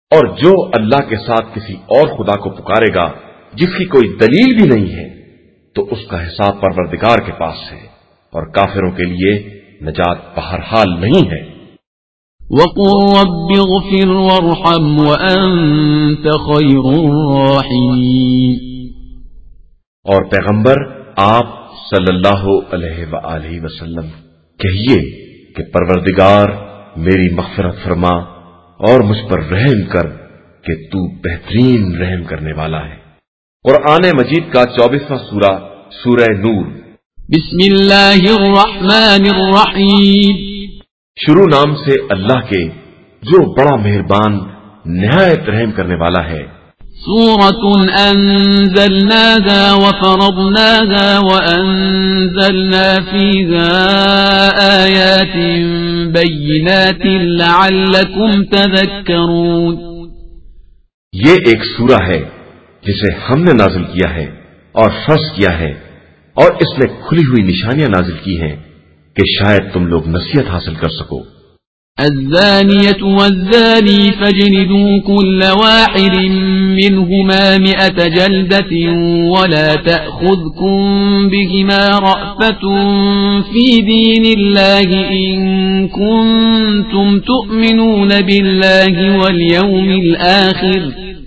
اور جو اللہ کے ساتھ کسی اور خدا کو پکارے گا جس کی کوئی دلیل بھی نہیں ہے تو اس کا حساب پروردگار کے پاس ہے، اور کافروں کے لیے نجات بہرحال نہیں ہے۔ وَقُلْ رَبِّ اغْفِرْ وَارْحَمْ وَأَنْتَ خَيْرُ الرَّاحِمِينَ، اور پیغمبر آپ صلی اللہ علیہ وآلہ وسلم کہیے کہ پروردگار میری مغفرت فرما اور مجھ پر رحم کر کہ تو بہترین رحم کرنے والا ہے۔ قرآن مجید کا چوبیسواں سورہ سورہ نور۔ بسم اللہ الرحمن الرحیم، شروع نام سے اللہ کے جو بڑا مہربان نہایت رحم کرنے والا ہے۔ سورة أنزلناها وفرضناها وأنزلنا فيها آيات بينات لعلكم تذكرون، یہ ایک سورہ ہے جسے ہم نے نازل کیا ہے اور فرض کیا ہے، اور اس میں کھلی ہوئی نشانیاں نازل کی ہیں کہ شاید تم لوگ نصیحت حاصل کر سکو۔ الزانية والزاني فاجلدوا كل واحد منهما مئة جلدة ولا تأخذكم بهما رأفة في دين الله إن كنتم تؤمنون بالله واليوم الآخر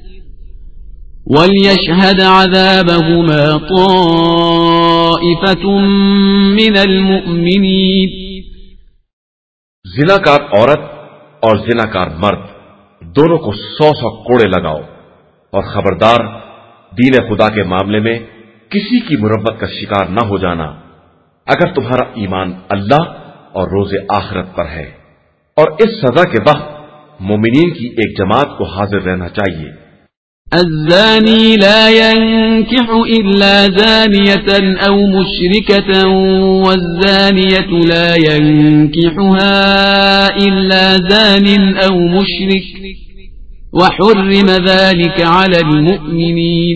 وليشهد عذابهما طائفة من المؤمنين۔ زناکار عورت اور زناکار مرد دونوں کو سو سو کوڑے لگاؤ، اور خبردار دین خدا کے معاملے میں کسی کی مربت کا شکار نہ ہو جانا اگر تمہارا ایمان اللہ اور روز آخرت پر ہے، اور اس سزا کے وقت مومنین کی ایک جماعت کو حاضر رہنا چاہیے۔ الزاني لا ينكح إلا زانية أو مشركة والزانية لا ينكحها إلا زان أو مشرك وحرم ذلك على المؤمنين۔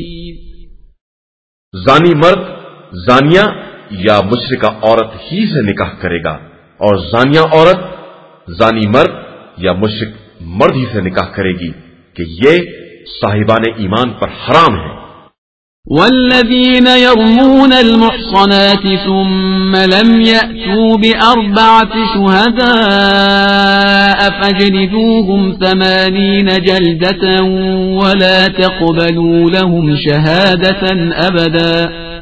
زانی مرد زانیہ یا مشرکہ عورت ہی سے نکاح کرے گا، اور زانیہ عورت زانی مرد یا مشرک مرد ہی سے نکاح کرے گی کہ یہ صاحبان ایمان پر حرام ہے۔ والذین یرمون المحصنات ثم لم یأتوا بأربعة شهداء فاجلدوهم ثمانین جلدة ولا تقبلوا لهم شهادة أبدا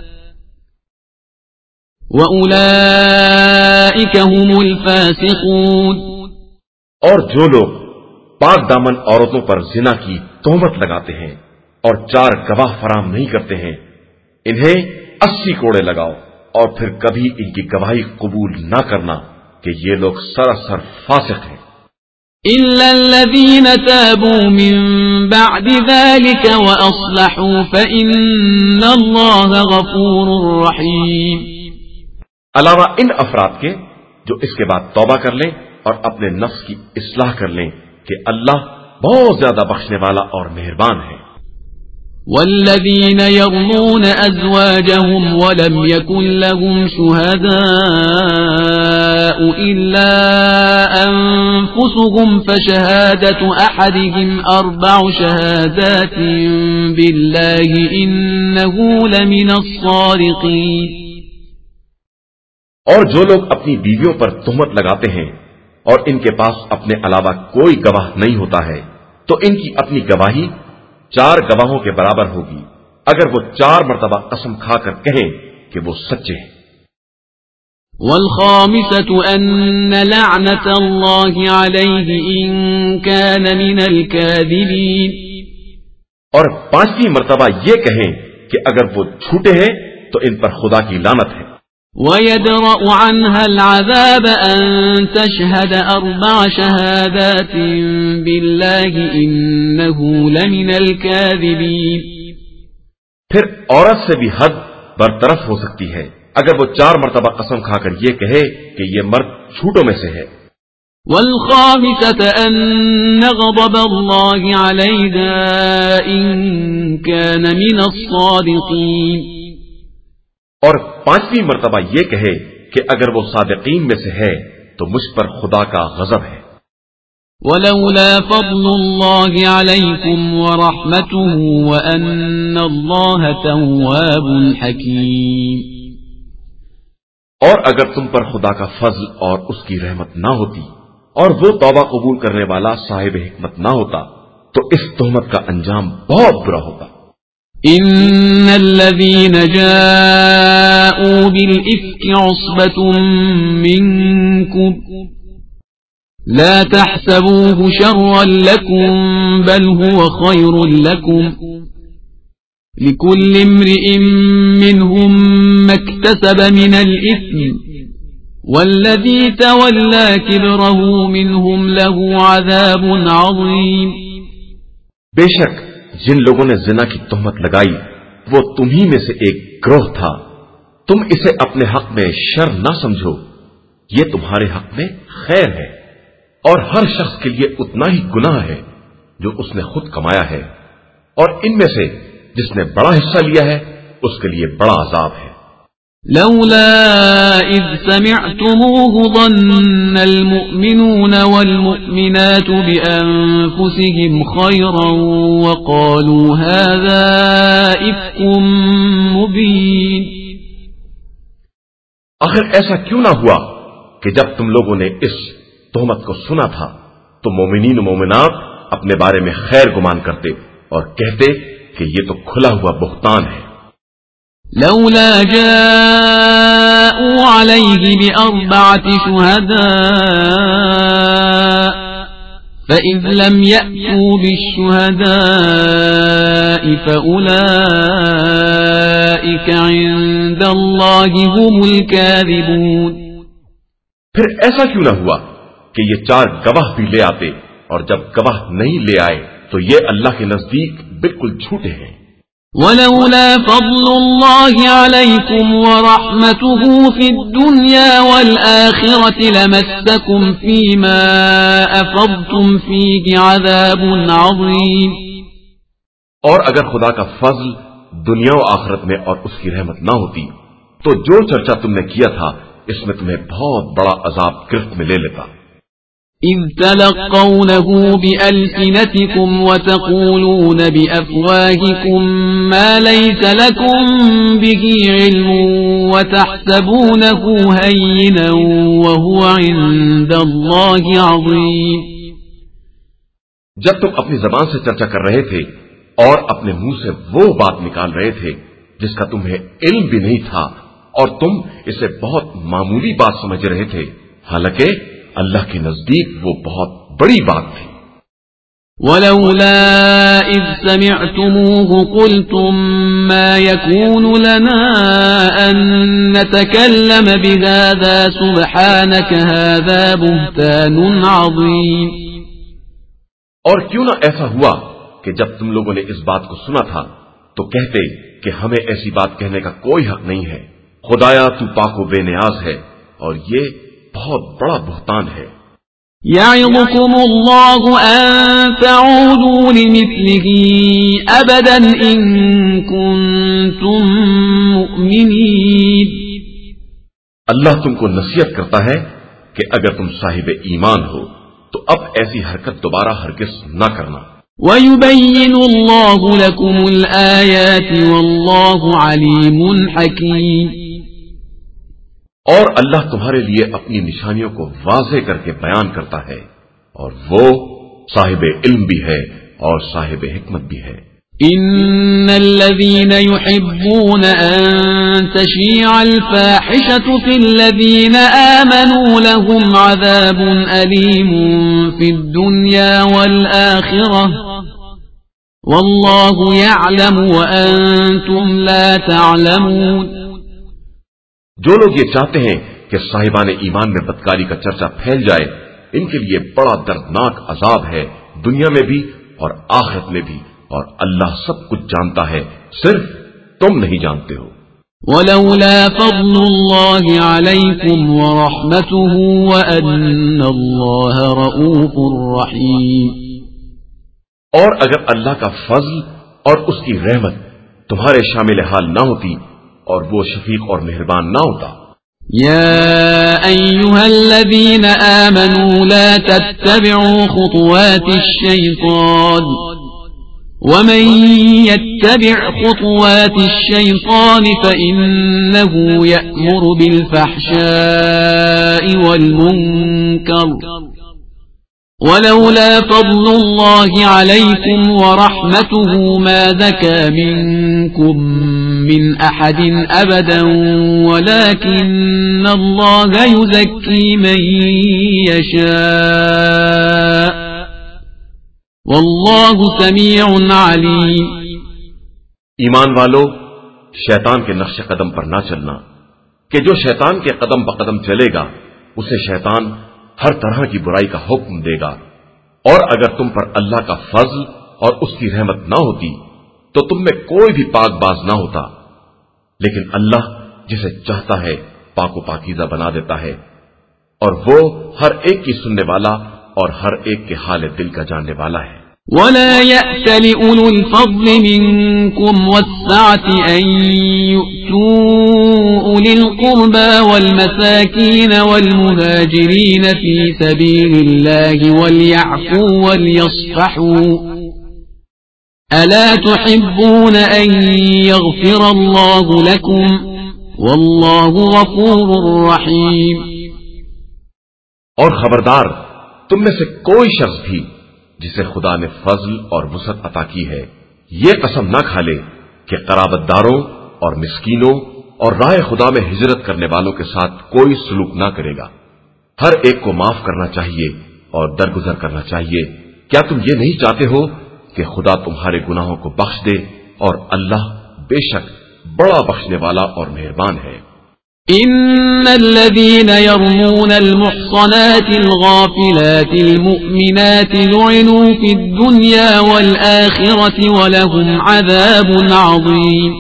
وأولئك هم الفاسقون۔ اور جو لوگ پاک دامن عورتوں پر زنا کی تہمت لگاتے ہیں اور چار گواہ فراہم نہیں کرتے ہیں، انہیں اسی کوڑے لگاؤ، اور پھر کبھی ان کی گواہی قبول نہ کرنا کہ یہ لوگ سراسر فاسق ہیں۔ إلا الذين تابوا من بعد ذلك وأصلحوا فإن الله غفور رحيم۔ علاوہ ان افراد کے جو اس کے بعد توبہ کر لیں اور اپنے نفس کی اصلاح کر لیں کہ اللہ بہت زیادہ بخشنے والا اور مہربان ہے۔ والذین یرمون ازواجهم ولم یکن لهم شهداء الا انفسهم فشهادة احدهم اربع شهادات بالله انه لمن الصادقین۔ اور جو لوگ اپنی بیویوں پر تہمت لگاتے ہیں اور ان کے پاس اپنے علاوہ کوئی گواہ نہیں ہوتا ہے تو ان کی اپنی گواہی چار گواہوں کے برابر ہوگی، اگر وہ چار مرتبہ قسم کھا کر کہیں کہ وہ سچے ہیں۔ والخامسة أن لعنة الله عليه إن كان من الكاذبين۔ اور پانچویں مرتبہ یہ کہیں کہ اگر وہ جھوٹے ہیں تو ان پر خدا کی لعنت ہے۔ وَيَدْرَأُ عَنْهَا الْعَذَابَ أَن تَشْهَدَ أَرْبَعَ شَهَادَاتٍ بِاللَّهِ إِنَّهُ لَمِنَ الْكَاذِبِينَ۔ پھر عورت سے بھی حد برطرف ہو سکتی ہے اگر وہ چار مرتبہ قسم کھا کر یہ کہے کہ یہ مرد جھوٹوں میں سے ہے۔ وَالْخَامِسَةَ أَنَّ غَضَبَ اللَّهِ عَلَيْهَا إِن كَانَ مِنَ الصَّادِقِينَ۔ اور پانچویں مرتبہ یہ کہے کہ اگر وہ صادقین میں سے ہے تو مجھ پر خدا کا غضب ہے۔ ولولا فضل الله عليكم ورحمته وأن الله تواب حكيم. اور اگر تم پر خدا کا فضل اور اس کی رحمت نہ ہوتی اور وہ توبہ قبول کرنے والا صاحب حکمت نہ ہوتا تو اس تہمت کا انجام بہت برا ہوتا. ان الذين جاءوا بالإفك عصبة منكم لا تحسبوه شرا لكم بل هو خير لكم لكل امرئ منهم ما اكتسب من الإثم والذي تولى كبره منهم له عذاب عظيم. بے شک جن لوگوں نے زنا کی تہمت لگائی وہ تمہیں میں سے ایک گروہ تھا. تم اسے اپنے حق میں شر نہ سمجھو، یہ تمہارے حق میں خیر ہے، اور ہر شخص کے لیے اتنا ہی گناہ ہے جو اس نے خود کمایا ہے، اور ان میں سے جس نے بڑا حصہ لیا ہے اس کے لیے بڑا عذاب ہے. لولا إذ سمعتموه ظن المؤمنون والمؤمنات بأنفسهم خيرا وقالوا هذا إفك مبين. آخر ایسا کیوں نہ ہوا کہ جب تم لوگوں نے اس تہمت کو سنا تھا تو مومنین و مومنات اپنے بارے میں خیر گمان کرتے اور کہتے کہ یہ تو کھلا ہوا بہتان ہے. لولا جاءوا عليه بأربعة شهداء فإذ لم يأتوا بالشهداء فأولئك عند الله هم الكاذبون. پھر ایسا کیوں نہ ہوا کہ یہ چار گواہ بھی لے آتے، اور جب گواہ نہیں لے آئے تو یہ اللہ کے نزدیک بالکل جھوٹے ہیں. ولولا فضل الله عليكم ورحمته في الدنيا والآخرة لمسكم فيما أفضتم فيه عذاب عظيم. اور اگر خدا کا فضل دنیا و آخرت میں اور اس کی رحمت نہ ہوتی تو جو چرچا تم نے کیا تھا اس میں تمہیں بہت بڑا عذاب گرفت میں لے لیتا. إذ تلقونه بألسنتكم وتقولون بأفواهكم ما ليس لكم به علم وتحسبونه هينا وهو عند الله عظيم. جب تم اپنی زبان سے چرچا کر رہے تھے اور اپنے منہ سے وہ بات نکال رہے تھے جس کا تمہیں علم بھی نہیں تھا اور تم اسے بہت معمولی بات سمجھ رہے تھے، حالانکہ اللہ کے نزدیک وہ بہت بڑی بات تھی. ولولا إذ سمعتموه قلتم ما يكون لنا أن نتكلم بهذا سبحانك هذا بهتان عظيم. اور کیوں نہ ایسا ہوا کہ جب تم لوگوں نے اس بات کو سنا تھا تو کہتے کہ ہمیں ایسی بات کہنے کا کوئی حق نہیں ہے، خدایا تو پاک و بے نیاز ہے، اور یہ بہت بڑا بہتان ہے. يعظكم الله أن تعودوا لمثله أبدا إن كنتم مؤمنين. اللہ تم کو نصیحت کرتا ہے کہ اگر تم صاحب ایمان ہو تو اب ایسی حرکت دوبارہ ہرگز نہ کرنا. وَيُبَيِّنُ اللَّهُ لَكُمُ الْآيَاتِ وَاللَّهُ عَلِيمٌ حَكِيمٌ. اور اللہ تمہارے لیے اپنی نشانیوں کو واضح کر کے بیان کرتا ہے، اور وہ صاحب علم بھی ہے اور صاحب حکمت بھی ہے. إن الذين يحبون أن تشيع الفاحشة في الذين آمنوا لهم عذاب أليم في الدنيا والآخرة والله يعلم وأنتم لا تعلمون. جو لوگ یہ چاہتے ہیں کہ صاحبان ایمان میں بدکاری کا چرچا پھیل جائے، ان کے لیے بڑا دردناک عذاب ہے دنیا میں بھی اور آخرت میں بھی، اور اللہ سب کچھ جانتا ہے، صرف تم نہیں جانتے ہو. ولولا فضل الله عليكم ورحمته وأن الله رؤوف رحيم. اور اگر اللہ کا فضل اور اس کی رحمت تمہارے شامل حال نہ ہوتی اور وہ شفیق اور مہربان نہ ہوتا. يا أيها الذين آمنوا لا تتبعوا خطوات الشيطان ومن يتبع خطوات الشيطان فإنه يأمر بالفحشاء والمنكر ولولا فضل الله عليكم ورحمته ما زكى منكم من أحد أبدا ولكن الله يزكي من يشاء واللہ سمیع علیم۔ ایمان والو، شیطان کے نقش قدم پر نہ چلنا کہ جو شیطان کے قدم بقدم چلے گا اسے شیطان ہر طرح کی برائی کا حکم دے گا، اور اگر تم پر اللہ کا فضل اور اس کی رحمت نہ ہوتی تو تم میں کوئی بھی پاک باز نہ ہوتا، لیکن اللہ جسے چاہتا ہے پاک و پاکیزہ بنا دیتا ہے، اور وہ ہر ایک کی سننے والا اور ہر ایک کے حال دل کا جاننے والا ہے۔ ولا يأتل أولو الفضل منكم والسعة أن يؤتوا أولي القربى والمساكين والمهاجرين في سبيل الله وليعفوا وليصفحوا ألا تحبون أن يغفر الله لكم والله غفور رحيم۔ اور خبردار، تم میں سے کوئی شخص بھی جسے خدا نے فضل اور وسعت عطا کی ہے یہ قسم نہ کھا لے کہ قرابت داروں اور مسکینوں اور راہ خدا میں ہجرت کرنے والوں کے ساتھ کوئی سلوک نہ کرے گا۔ ہر ایک کو معاف کرنا چاہیے اور درگزر کرنا چاہیے۔ کیا تم یہ نہیں چاہتے ہو کہ خدا تمہارے گناہوں کو بخش دے؟ اور اللہ بے شک بڑا بخشنے والا اور مہربان ہے۔ ان الذين يرمون المحصنات الغافلات المؤمنات لعنوا في الدنيا والآخرة ولهم عذاب عظيم۔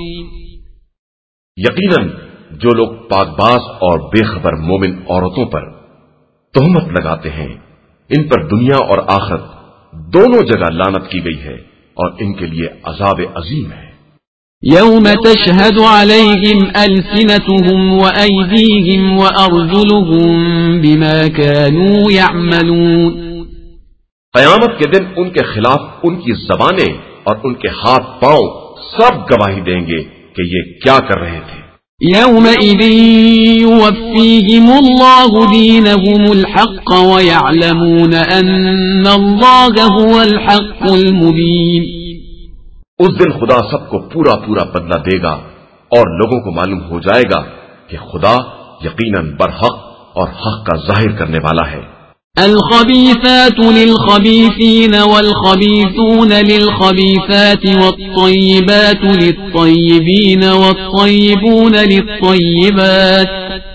یقیناً جو لوگ پاک باز اور بے خبر مومن عورتوں پر تہمت لگاتے ہیں ان پر دنیا اور آخرت دونوں جگہ لعنت کی گئی ہے اور ان کے لیے عذاب عظیم ہے۔ يوم تشهد عليهم ألسنتهم وأيديهم وأرجلهم بما كانوا يعملون۔ قیامت کے دن ان کے خلاف ان کی زبانیں اور ان کے ہاتھ پاؤں سب گواہی دیں گے کہ یہ کیا کر رہے تھے۔ يومئذ يوفيهم الله دينهم الحق ويعلمون أن الله هو الحق المبين۔ اس دن خدا سب کو پورا پورا بدلہ دے گا اور لوگوں کو معلوم ہو جائے گا کہ خدا یقیناً برحق اور حق کا ظاہر کرنے والا ہے۔ الخبيثات للخبيثين والخبيثون للخبيثات والطيبات للطيبين والطيبون للطيبات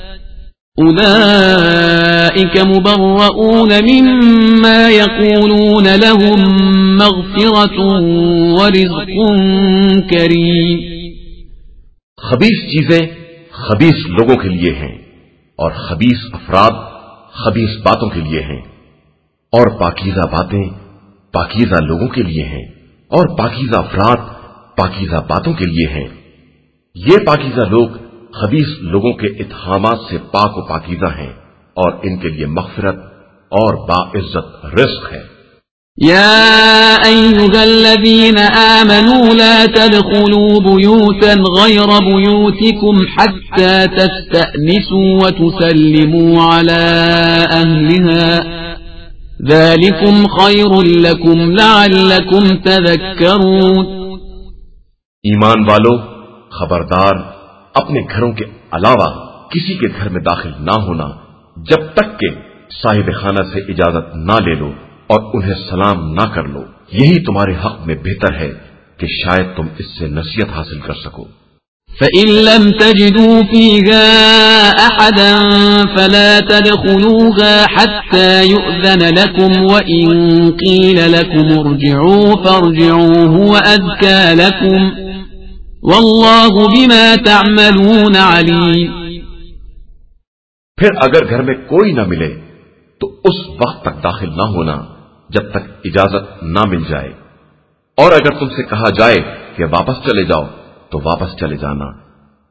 أولئك مبرؤون مما يقولون لهم مغفرة ورزق كريم۔ خبیث چیزیں خبیث لوگوں کے لیے ہیں اور خبیث افراد خبیث باتوں کے لیے ہیں، اور پاکیزہ باتیں پاکیزہ لوگوں کے لیے ہیں اور پاکیزہ افراد پاکیزہ باتوں کے لیے ہیں۔ یہ پاکیزہ لوگ خبیث لوگوں کے اتہامات سے پاک و پاکیزہ ہیں اور ان کے لیے مغفرت اور باعزت رزق ہے۔ يا أيها الذين آمنوا لا تدخلوا بيوتا غير بيوتكم حتى تستأنسوا وتسلموا على أهلها ذلكم خير لكم لعلكم تذكرون۔ ایمان والو، خبردار، اپنے گھروں کے علاوہ کسی کے گھر میں داخل نہ ہونا جب تک کہ صاحب خانہ سے اجازت نہ لے لو اور انہیں سلام نہ کر لو، یہی تمہارے حق میں بہتر ہے کہ شاید تم اس سے نصیحت حاصل کر سکو۔ فَإِن لَّمْ تَجِدُوا فِيهَا أَحَدًا فَلَا تَدْخُلُوهَا حَتَّى يُؤْذَنَ لَكُمْ وَإِن قِيلَ لَكُمْ ارْجِعُوا فَارْجِعُوا هُوَ أَزْكَىٰ لَكُمْ وَاللَّهُ بِمَا تَعْمَلُونَ عَلِيمٌ۔ پھر اگر گھر میں کوئی نہ ملے تو اس وقت تک داخل نہ ہونا جب تک اجازت نہ مل جائے، اور اگر تم سے کہا جائے کہ واپس چلے جاؤ تو واپس چلے جانا،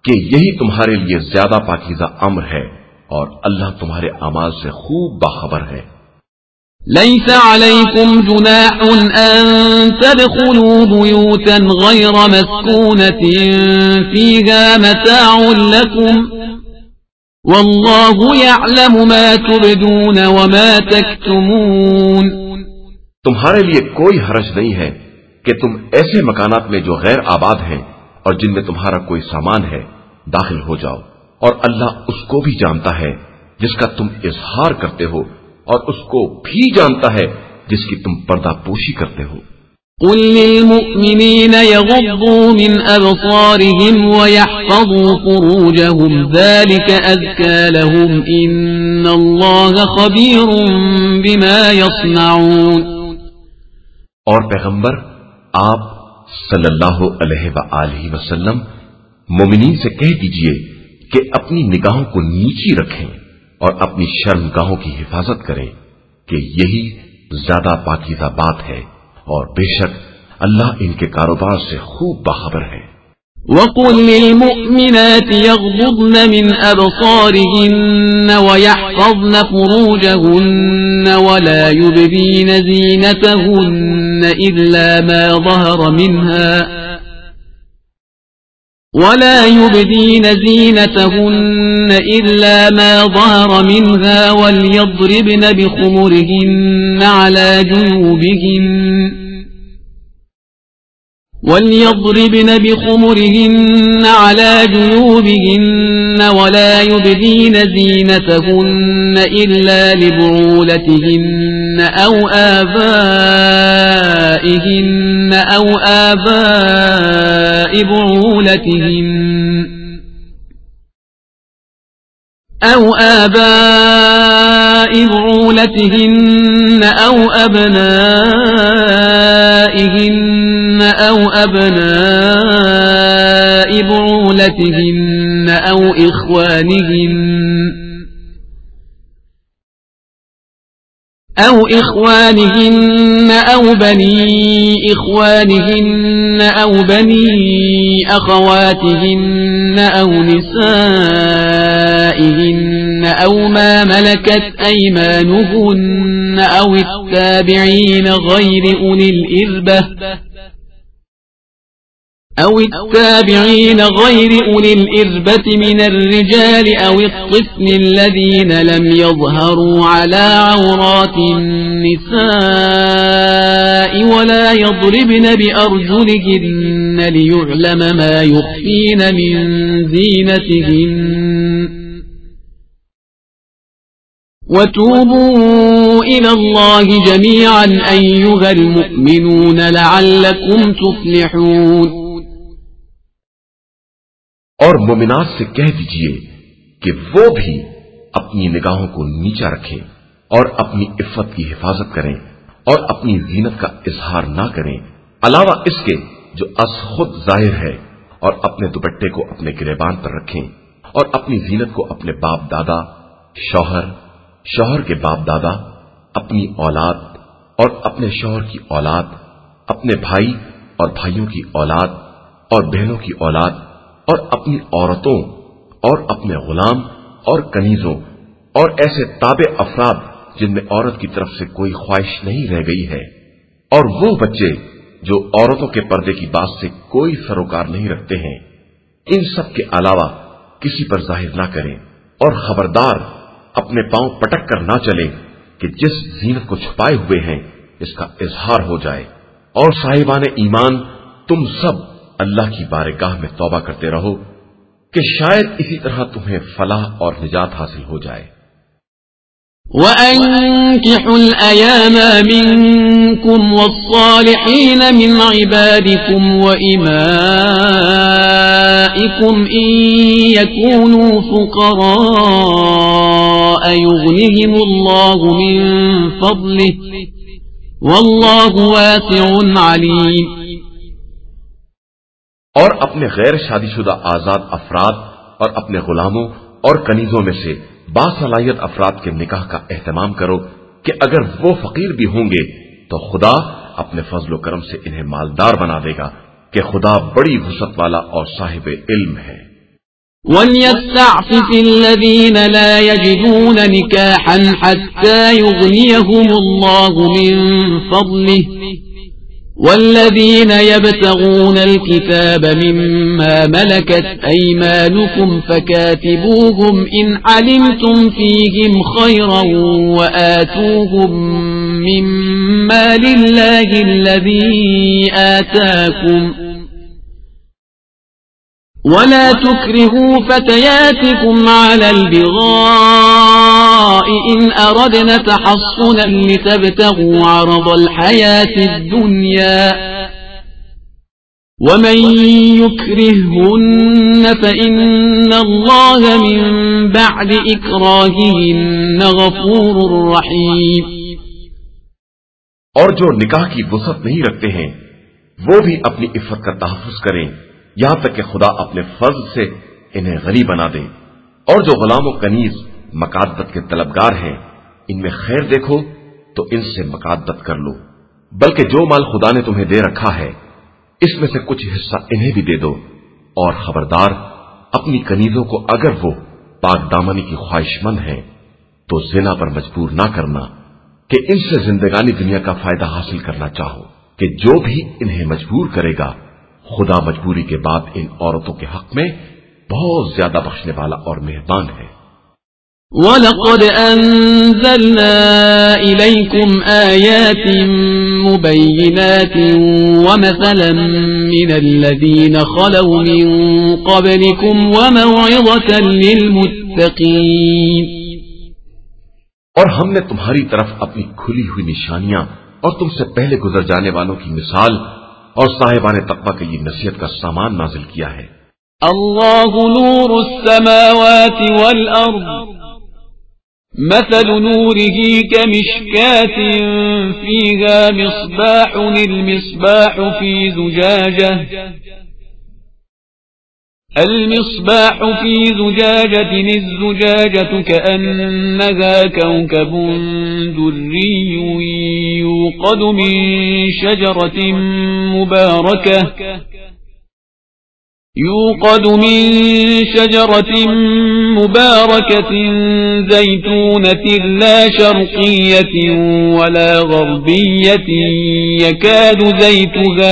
کہ یہی تمہارے لیے زیادہ پاکیزہ امر ہے اور اللہ تمہارے اعمال سے خوب باخبر ہے۔ ليس عليكم جناح أن تدخلوا بيوتا غير مسكونة فيها متاع لكم والله يعلم ما تبدون وما تكتمون۔ تمہارے لیے کوئی حرج نہیں ہے کہ تم ایسے مکانات میں جو غیر آباد ہیں اور جن میں تمہارا کوئی سامان ہے داخل ہو جاؤ، اور اللہ اس کو بھی جانتا ہے جس کا تم اظہار کرتے ہو اور اس کو بھی جانتا ہے جس کی تم پردہ پوشی کرتے ہو۔ قل للمؤمنين يغضوا من أبصارهم ويحفظوا فروجهم ذلك أزكى لهم إن الله خبير بما يصنعون۔ اور پیغمبر آپ صلی اللہ علیہ وآلہ وسلم مومنین سے کہہ دیجئے کہ اپنی نگاہوں کو نیچی رکھیں اور اپنی شرمگاہوں کی حفاظت کریں کہ یہی زیادہ پاکیزہ بات ہے، اور بے شک اللہ ان کے کاروبار سے خوب باخبر ہے۔ وَقُلْ لِلْمُؤْمِنَاتِ يَغْضُضْنَ مِنْ أَبْصَارِهِنَّ وَيَحْفَظْنَ فُرُوجَهُنَّ وَلَا يُبْدِينَ زِينَتَهُنَّ إِلَّا مَا ظَهَرَ مِنْهَا ولا يبدين زينتهن إلا ما ظهر منها وليضربن بخمرهن على جيوبهن وليضربن بخمرهن على جيوبهن ولا يبدين زينتهن إلا لبعولتهن أو آبائهن أو آباء بعولتهن أو آباء بعولتهن أو أبنائهن أو أبناء بعولتهن أو إخوانهن أو إخوانهن أو بني إخوانهن أو بني أخواتهن أو نسائهن أو ما ملكت أيمانهن أو التابعين غير أولي الإربة أو التابعين غير أولي الإربة من الرجال أو الطفل الذين لم يظهروا على عورات النساء ولا يضربن بأرجلهن ليعلم ما يخفين من زينتهن وتوبوا إلى الله جميعا أيها المؤمنون لعلكم تفلحون۔ اور مومنات سے کہہ دیجئے کہ وہ بھی اپنی نگاہوں کو نیچا رکھیں اور اپنی عفت کی حفاظت کریں اور اپنی زینت کا اظہار نہ کریں علاوہ اس کے جو از خود ظاہر ہے، اور اپنے دوپٹے کو اپنے گریبان پر رکھیں اور اپنی زینت کو اپنے باپ دادا، شوہر، شوہر کے باپ دادا، اپنی اولاد اور اپنے شوہر کی اولاد، اپنے بھائی اور بھائیوں کی اولاد اور بہنوں کی اولاد اور اپنی عورتوں اور اپنے غلام اور کنیزوں اور ایسے تابع افراد جن میں عورت کی طرف سے کوئی خواہش نہیں رہ گئی ہے، اور وہ بچے جو عورتوں کے پردے کی بات سے کوئی سروکار نہیں رکھتے ہیں، ان سب کے علاوہ کسی پر ظاہر نہ کریں، اور خبردار اپنے پاؤں پٹک کر نہ چلیں کہ جس زینت کو چھپائے ہوئے ہیں اس کا اظہار ہو جائے، اور صاحبان ایمان تم سب اللہ کی بارگاہ میں توبہ کرتے رہو کہ شاید اسی طرح تمہیں فلاح اور نجات حاصل ہو جائے۔ وَأَنكِحُوا الْأَيَامَ مِنكُمْ وَالصَّالِحِينَ مِنْ عِبَادِكُمْ وَإِمَائِكُمْ إِنْ يَكُونُوا فُقَرَاءَ يُغْنِهِمُ اللَّهُ مِنْ فَضْلِهِ وَاللَّهُ وَاسِعٌ عَلِيمٌ۔ اور اپنے غیر شادی شدہ آزاد افراد اور اپنے غلاموں اور کنیزوں میں سے باصلاحیت افراد کے نکاح کا اہتمام کرو کہ اگر وہ فقیر بھی ہوں گے تو خدا اپنے فضل و کرم سے انہیں مالدار بنا دے گا کہ خدا بڑی وسعت والا اور صاحب علم ہے۔ وَلْيَسْتَعْفِفِ الَّذِينَ لَا يَجِدُونَ نِكَاحًا حَتَّى يُغْنِيَهُمُ اللَّهُ مِنْ فَضْلِهِ وَالَّذِينَ يَبْتَغُونَ الْكِتَابَ مِمَّا مَلَكَتْ أَيْمَانُكُمْ فَكَاتِبُوهُمْ إِنْ عَلِمْتُمْ فِيهِمْ خَيْرًا وَآتُوهُمْ مِمَّا لِلَّهِ الَّذِي آتَاكُمْ ولا تكرهوا فتياتكم على البغاء إن أردنا تحصنا لتبتغوا عرض الحياة الدنيا ومن يكرهن فإن الله من بعد إكراههن غفور رحيم. اور جو نکاح کی وسعت نہیں رکھتے ہیں وہ بھی اپنی عفت کا تحفظ کریں یہاں تک کہ خدا اپنے فضل سے انہیں غنی بنا دے. اور جو غلام و کنیز مکاتبت کے طلبگار ہیں ان میں خیر دیکھو تو ان سے مکاتبت کر لو، بلکہ جو مال خدا نے تمہیں دے رکھا ہے اس میں سے کچھ حصہ انہیں بھی دے دو. اور خبردار اپنی کنیزوں کو اگر وہ پاک دامنی کی خواہش مند ہیں تو زنا پر مجبور نہ کرنا کہ ان سے زندگانی دنیا کا فائدہ حاصل کرنا چاہو، کہ جو بھی انہیں مجبور کرے گا خدا مجبوری کے بعد ان عورتوں کے حق میں بہت زیادہ بخشنے والا اور مہربان ہے. وَلَقَدْ أَنزَلْنَا إِلَيْكُمْ آيَاتٍ مُبَيِّنَاتٍ وَمَثَلًا مِنَ الَّذِينَ خَلَوْا مِن قَبْلِكُمْ وَمَوْعِظَةً لِّلْمُتَّقِينَ. اور ہم نے تمہاری طرف اپنی کھلی ہوئی نشانیاں اور تم سے پہلے گزر جانے والوں کی مثال اور صاحبان تقویٰ کے یہ نصیحت کا سامان نازل کیا ہے. اللہ نور السماوات والارض مثل نوره كمشكاة فيها مصباح المصباح في زجاجة المصباح في زجاجة الزجاجة كأنها كوكب دري يوقد من شجرة مباركة يوقد من شجرة مباركة زيتونة لا شرقية ولا غربية يكاد زيتها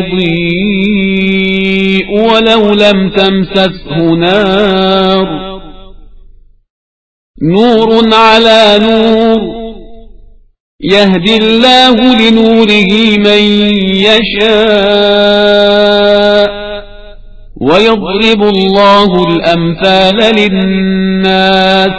يضيء ولو لم تمسسه نار نور على نور يهدي الله لنوره من يشاء وَيَضْرِبُ اللَّهُ الْأَمْثَالَ لِلنَّاسِ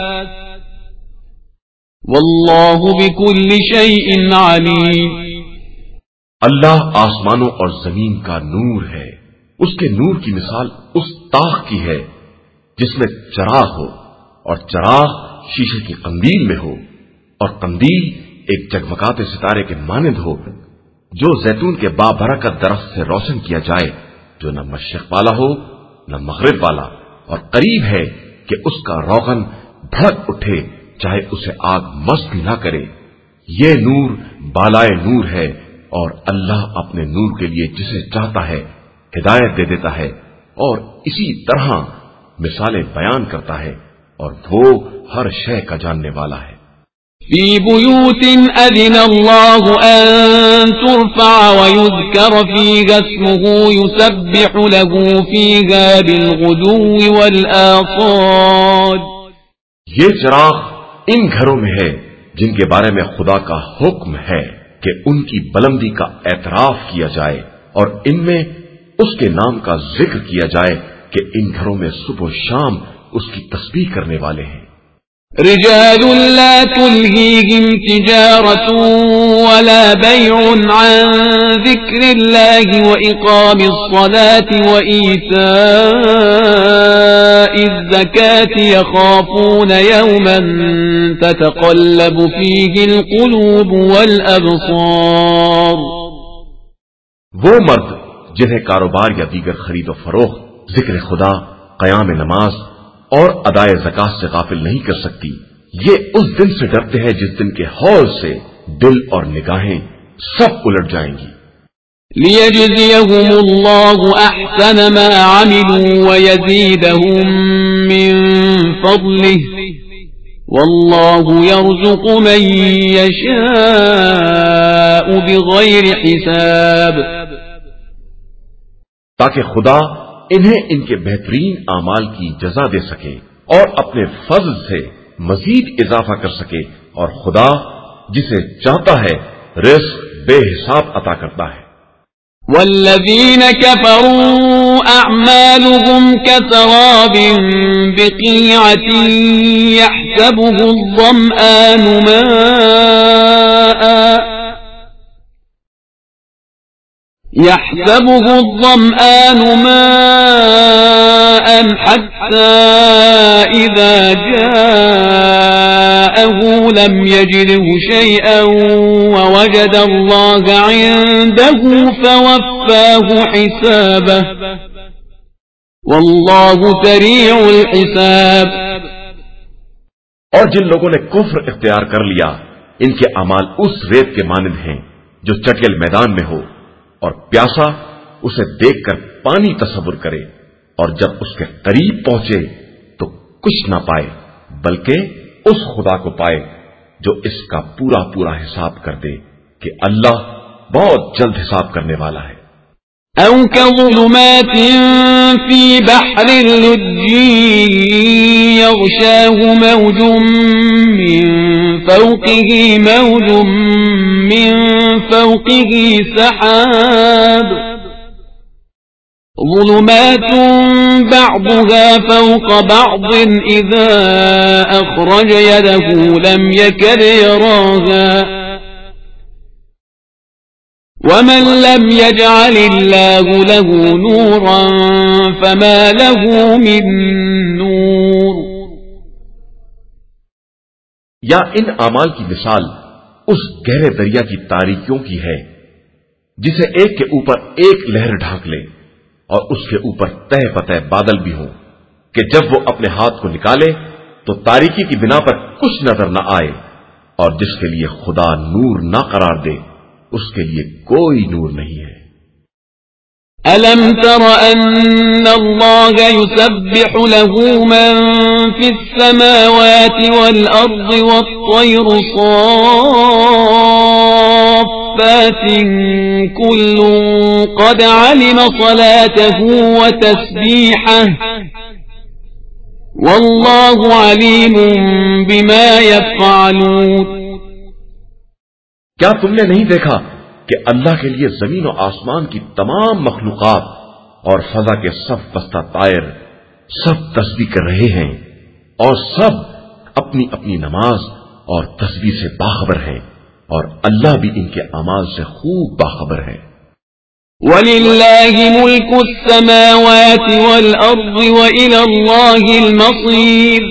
وَاللَّهُ بِكُلِّ شَيْءٍ عَلِيمٌ. اللہ آسمانوں اور زمین کا نور ہے. اس کے نور کی مثال اس طاق کی ہے جس میں چراغ ہو اور چراغ شیشے کی قندیل میں ہو اور قندیل ایک جگمگاتے ستارے کے مانند ہو جو زیتون کے بابرکت درخت سے روشن کیا جائے جو نہ مشرق والا ہو نہ مغرب والا اور قریب ہے کہ اس کا روغن بھڑک اٹھے چاہے اسے آگ مس بھی نہ کرے. یہ نور بالائے نور ہے اور اللہ اپنے نور کے لیے جسے چاہتا ہے ہدایت دے دیتا ہے اور اسی طرح مثالیں بیان کرتا ہے اور وہ ہر شے کا جاننے والا ہے. في بيوت أذن الله أن ترفع ويذكر فيها اسمه يسبح له فيها بالغدو والآصال. یہ چراغ ان گھروں میں ہے جن کے بارے میں خدا کا حکم ہے کہ ان کی بلندی کا اعتراف کیا جائے اور ان میں اس کے نام کا ذکر کیا جائے کہ ان گھروں میں صبح و شام اس کی تسبیح کرنے والے ہیں. رجال لا تلهيهم تجارة ولا بيع عن ذكر الله وإقام الصلاة وإيتاء الزكاة يخافون يوما تتقلب فيه القلوب والأبصار. وہ مرد جنہیں کاروبار یا دیگر خرید و فروخت ذکر خدا، قیام نماز اور ادائے زکات سے غافل نہیں کر سکتی، یہ اس دن سے ڈرتے ہیں جس دن کے ہول سے دل اور نگاہیں سب الٹ جائیں گی. ليجزيهم الله أحسن ما عملوا ويزيدهم من فضله والله يرزق من يشاء بغير حساب. تاکہ خدا انہیں ان کے بہترین اعمال کی جزا دے سکے اور اپنے فضل سے مزید اضافہ کر سکے، اور خدا جسے چاہتا ہے رزق بے حساب عطا کرتا ہے. والذين كفروا أعمالهم كسراب بقيعة يحسبه الظمآن ماء يحسبه الظمآن ماء حتى إذا جاءه لم يجده شيئا ووجد الله عنده فوفاه حسابه والله سريع الحساب. اور جن لوگوں نے کفر اختیار کر لیا ان کے اعمال اس ریت کے مانند ہیں جو چٹیل میدان میں ہو، اور پیاسا اسے دیکھ کر پانی تصور کرے، اور جب اس کے قریب پہنچے تو کچھ نہ پائے بلکہ اس خدا کو پائے جو اس کا پورا پورا حساب کر دے کہ اللہ بہت جلد حساب کرنے والا ہے. او كظلمات في بحر اللجي يغشاه موج من فوقه موج من فوقه سحاب ظلمات بعضها فوق بعض إذا أخرج يده لم يكد يراها ومن لم يجعل الله له نورا فما له من نور. یا ان اعمال کی مثال اس گہرے دریا کی تاریکیوں کی ہے جسے ایک کے اوپر ایک لہر ڈھانک لے اور اس کے اوپر تہ پتہ بادل بھی ہوں کہ جب وہ اپنے ہاتھ کو نکالے تو تاریکی کی بنا پر کچھ نظر نہ آئے، اور جس کے لیے خدا نور نہ قرار دے اس کے لیے کوئی نور نہیں ہے. أَلَمْ تَرَ أَنَّ اللَّهَ يُسَبِّحُ لَهُ مَن فِي السَّمَاوَاتِ وَالْأَرْضِ وَالطَّيْرُ صَافَّاتٍ كُلٌّ قَدْ عَلِمَ صَلَاتَهُ وَتَسْبِيحَهُ وَاللَّهُ عَلِيمٌ بِمَا يَفْعَلُونَ. کیا تم نے نہیں دیکھا کہ اللہ کے لیے زمین و آسمان کی تمام مخلوقات اور فضا کے سب بستہ طائر سب تسبیح کر رہے ہیں، اور سب اپنی اپنی نماز اور تسبیح سے باخبر ہیں، اور اللہ بھی ان کے اعمال سے خوب باخبر ہے. وَلِلَّهِ مُلْكُ السَّمَاوَاتِ وَالْأَرْضِ وَإِلَى اللَّهِ الْمَصِيرُ.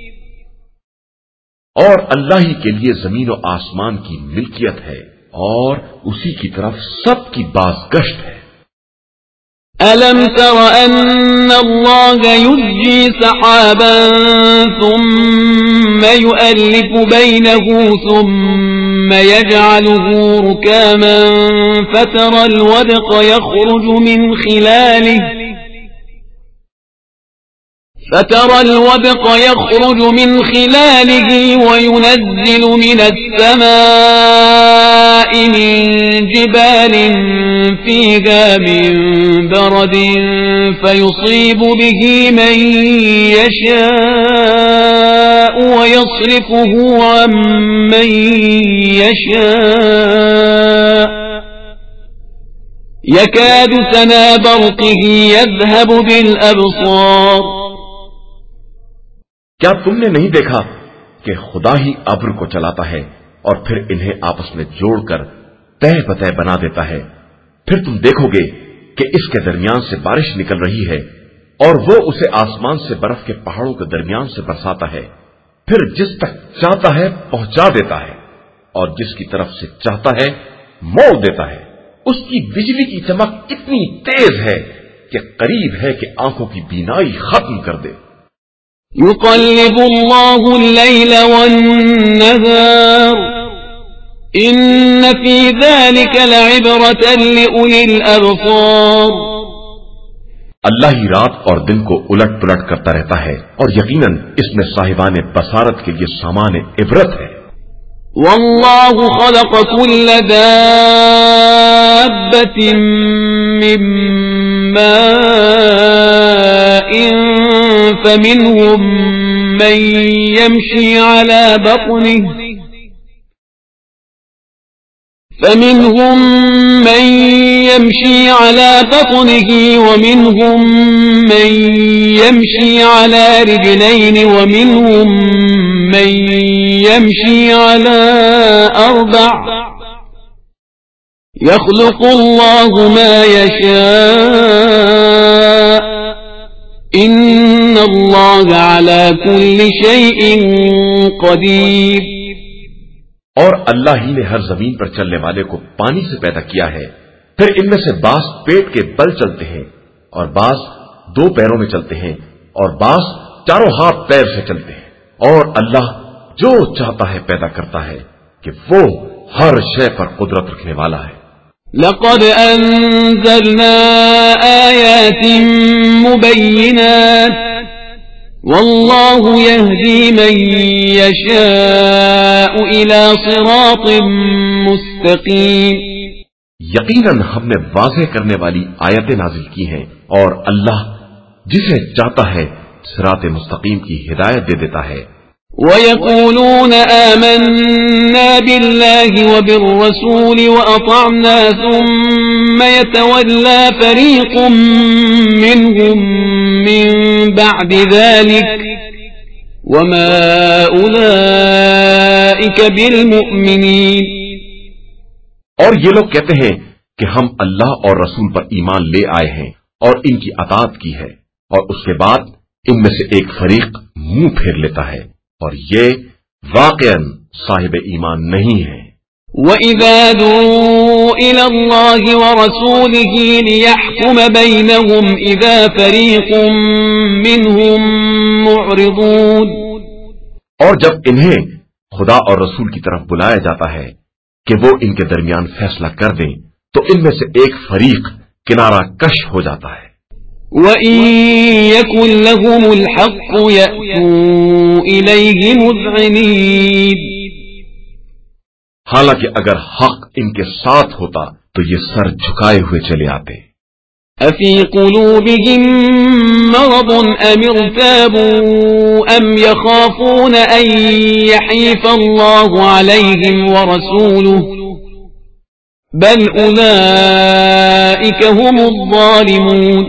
اور اللہ ہی کے لیے زمین و آسمان کی ملکیت ہے اور اسی کی طرف سب کی بازگشت ہے. أَلَمْ تَرَ أَنَّ اللَّهَ يُزْجِي سَحَابًا ثُمَّ يُؤَلِّفُ بَيْنَهُ ثُمَّ يَجْعَلُهُ رُكَامًا فَتَرَى الْوَدْقَ يَخْرُجُ مِنْ خِلَالِهِ فترى الودق يخرج من خلاله وينزل من السماء من جبال فيها من برد فيصيب به من يشاء ويصرفه عن من يشاء يكاد سنا برقه يذهب بالأبصار. کیا تم نے نہیں دیکھا کہ خدا ہی ابر کو چلاتا ہے اور پھر انہیں آپس میں جوڑ کر تہ بتہ بنا دیتا ہے، پھر تم دیکھو گے کہ اس کے درمیان سے بارش نکل رہی ہے اور وہ اسے آسمان سے برف کے پہاڑوں کے درمیان سے برساتا ہے، پھر جس تک چاہتا ہے پہنچا دیتا ہے اور جس کی طرف سے چاہتا ہے موڑ دیتا ہے. اس کی بجلی کی چمک اتنی تیز ہے کہ قریب ہے کہ آنکھوں کی بینائی ختم کر دے. يقلب الله الليل والنهار إن في ذلك لعبرة لأولي الأبصار. اللہ ہی رات اور دن کو الٹ پلٹ کرتا رہتا ہے اور یقیناً اس میں صاحبان بصارت کے لیے سامان عبرت ہے. والله خلق كل دابة من ماء فمنهم من يمشي على بطنه فمنهم من يمشي على بطنه ومنهم من يمشي على رجلين ومنهم من يمشي على أربع يخلق الله ما يشاء إن الله على كل شيء قدير. اور اللہ ہی نے ہر زمین پر چلنے والے کو پانی سے پیدا کیا ہے. پھر ان میں سے بعض پیٹ کے بل چلتے ہیں اور بعض دو پیروں میں چلتے ہیں اور بعض چاروں ہاتھ پیر سے چلتے ہیں. اور اللہ جو چاہتا ہے پیدا کرتا ہے کہ وہ ہر شے پر قدرت رکھنے والا ہے. لقد انزلنا آیات مبینات واللہ یہدی من یشاء الى صراط مستقیم. یقیناً ہم نے واضح کرنے والی آیتیں نازل کی ہیں اور اللہ جسے چاہتا ہے صراط مستقیم کی ہدایت دے دیتا ہے. وَيَقُولُونَ آمَنَّا بِاللَّهِ وَبِالرَّسُولِ وَأَطَعْنَا ثُمَّ يَتَوَلَّى فَرِيقٌ مِّنْهُمْ مِّن بَعْدِ ذَلِكَ وَمَا أُولَئِكَ بِالْمُؤْمِنِينَ. اور یہ لوگ کہتے ہیں کہ ہم اللہ اور رسول پر ایمان لے آئے ہیں اور ان کی اطاعت کی ہے، اور اس کے بعد ان میں سے ایک فریق منہ پھیر لیتا ہے اور یہ واقعاً صاحب ایمان نہیں ہے. وَإِذَا دُعُوا إِلَى اللَّهِ وَرَسُولِهِ لِيَحْكُمَ بَيْنَهُمْ إِذَا فَرِيقٌ مِّنْهُمْ مُعْرِضُونَ. اور جب انہیں خدا اور رسول کی طرف بلایا جاتا ہے کہ وہ ان کے درمیان فیصلہ کر دیں تو ان میں سے ایک فریق کنارہ کش ہو جاتا ہے. وَإِن يَكُن لَّهُمُ الْحَقُّ يَأْتُوا إِلَيْهِ مُذْعِنِينَ. حالانکہ اگر حق ان کے ساتھ ہوتا تو یہ سر جھکائے ہوئے چلے آتے. أَفِي قُلُوبِهِم مَّرَضٌ أَمِ ارْتَابُوا أَمْ يَخَافُونَ أَن يَحِيفَ اللَّهُ عَلَيْهِمْ وَرَسُولُهُ بَلْ أُولَئِكَ هُمُ الظَّالِمُونَ.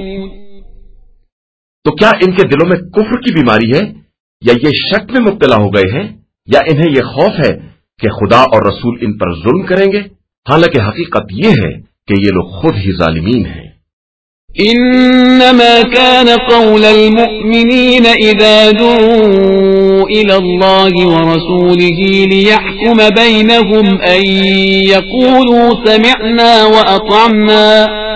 تو کیا ان کے دلوں میں کفر کی بیماری ہے یا یہ شک میں مبتلا ہو گئے ہیں یا انہیں یہ خوف ہے کہ خدا اور رسول ان پر ظلم کریں گے؟ حالانکہ حقیقت یہ ہے کہ یہ لوگ خود ہی ظالمین ہیں. انما كان قول المؤمنين اذا دعوا الى الله ورسوله ليحكم بينهم ان يقولوا سمعنا واطعنا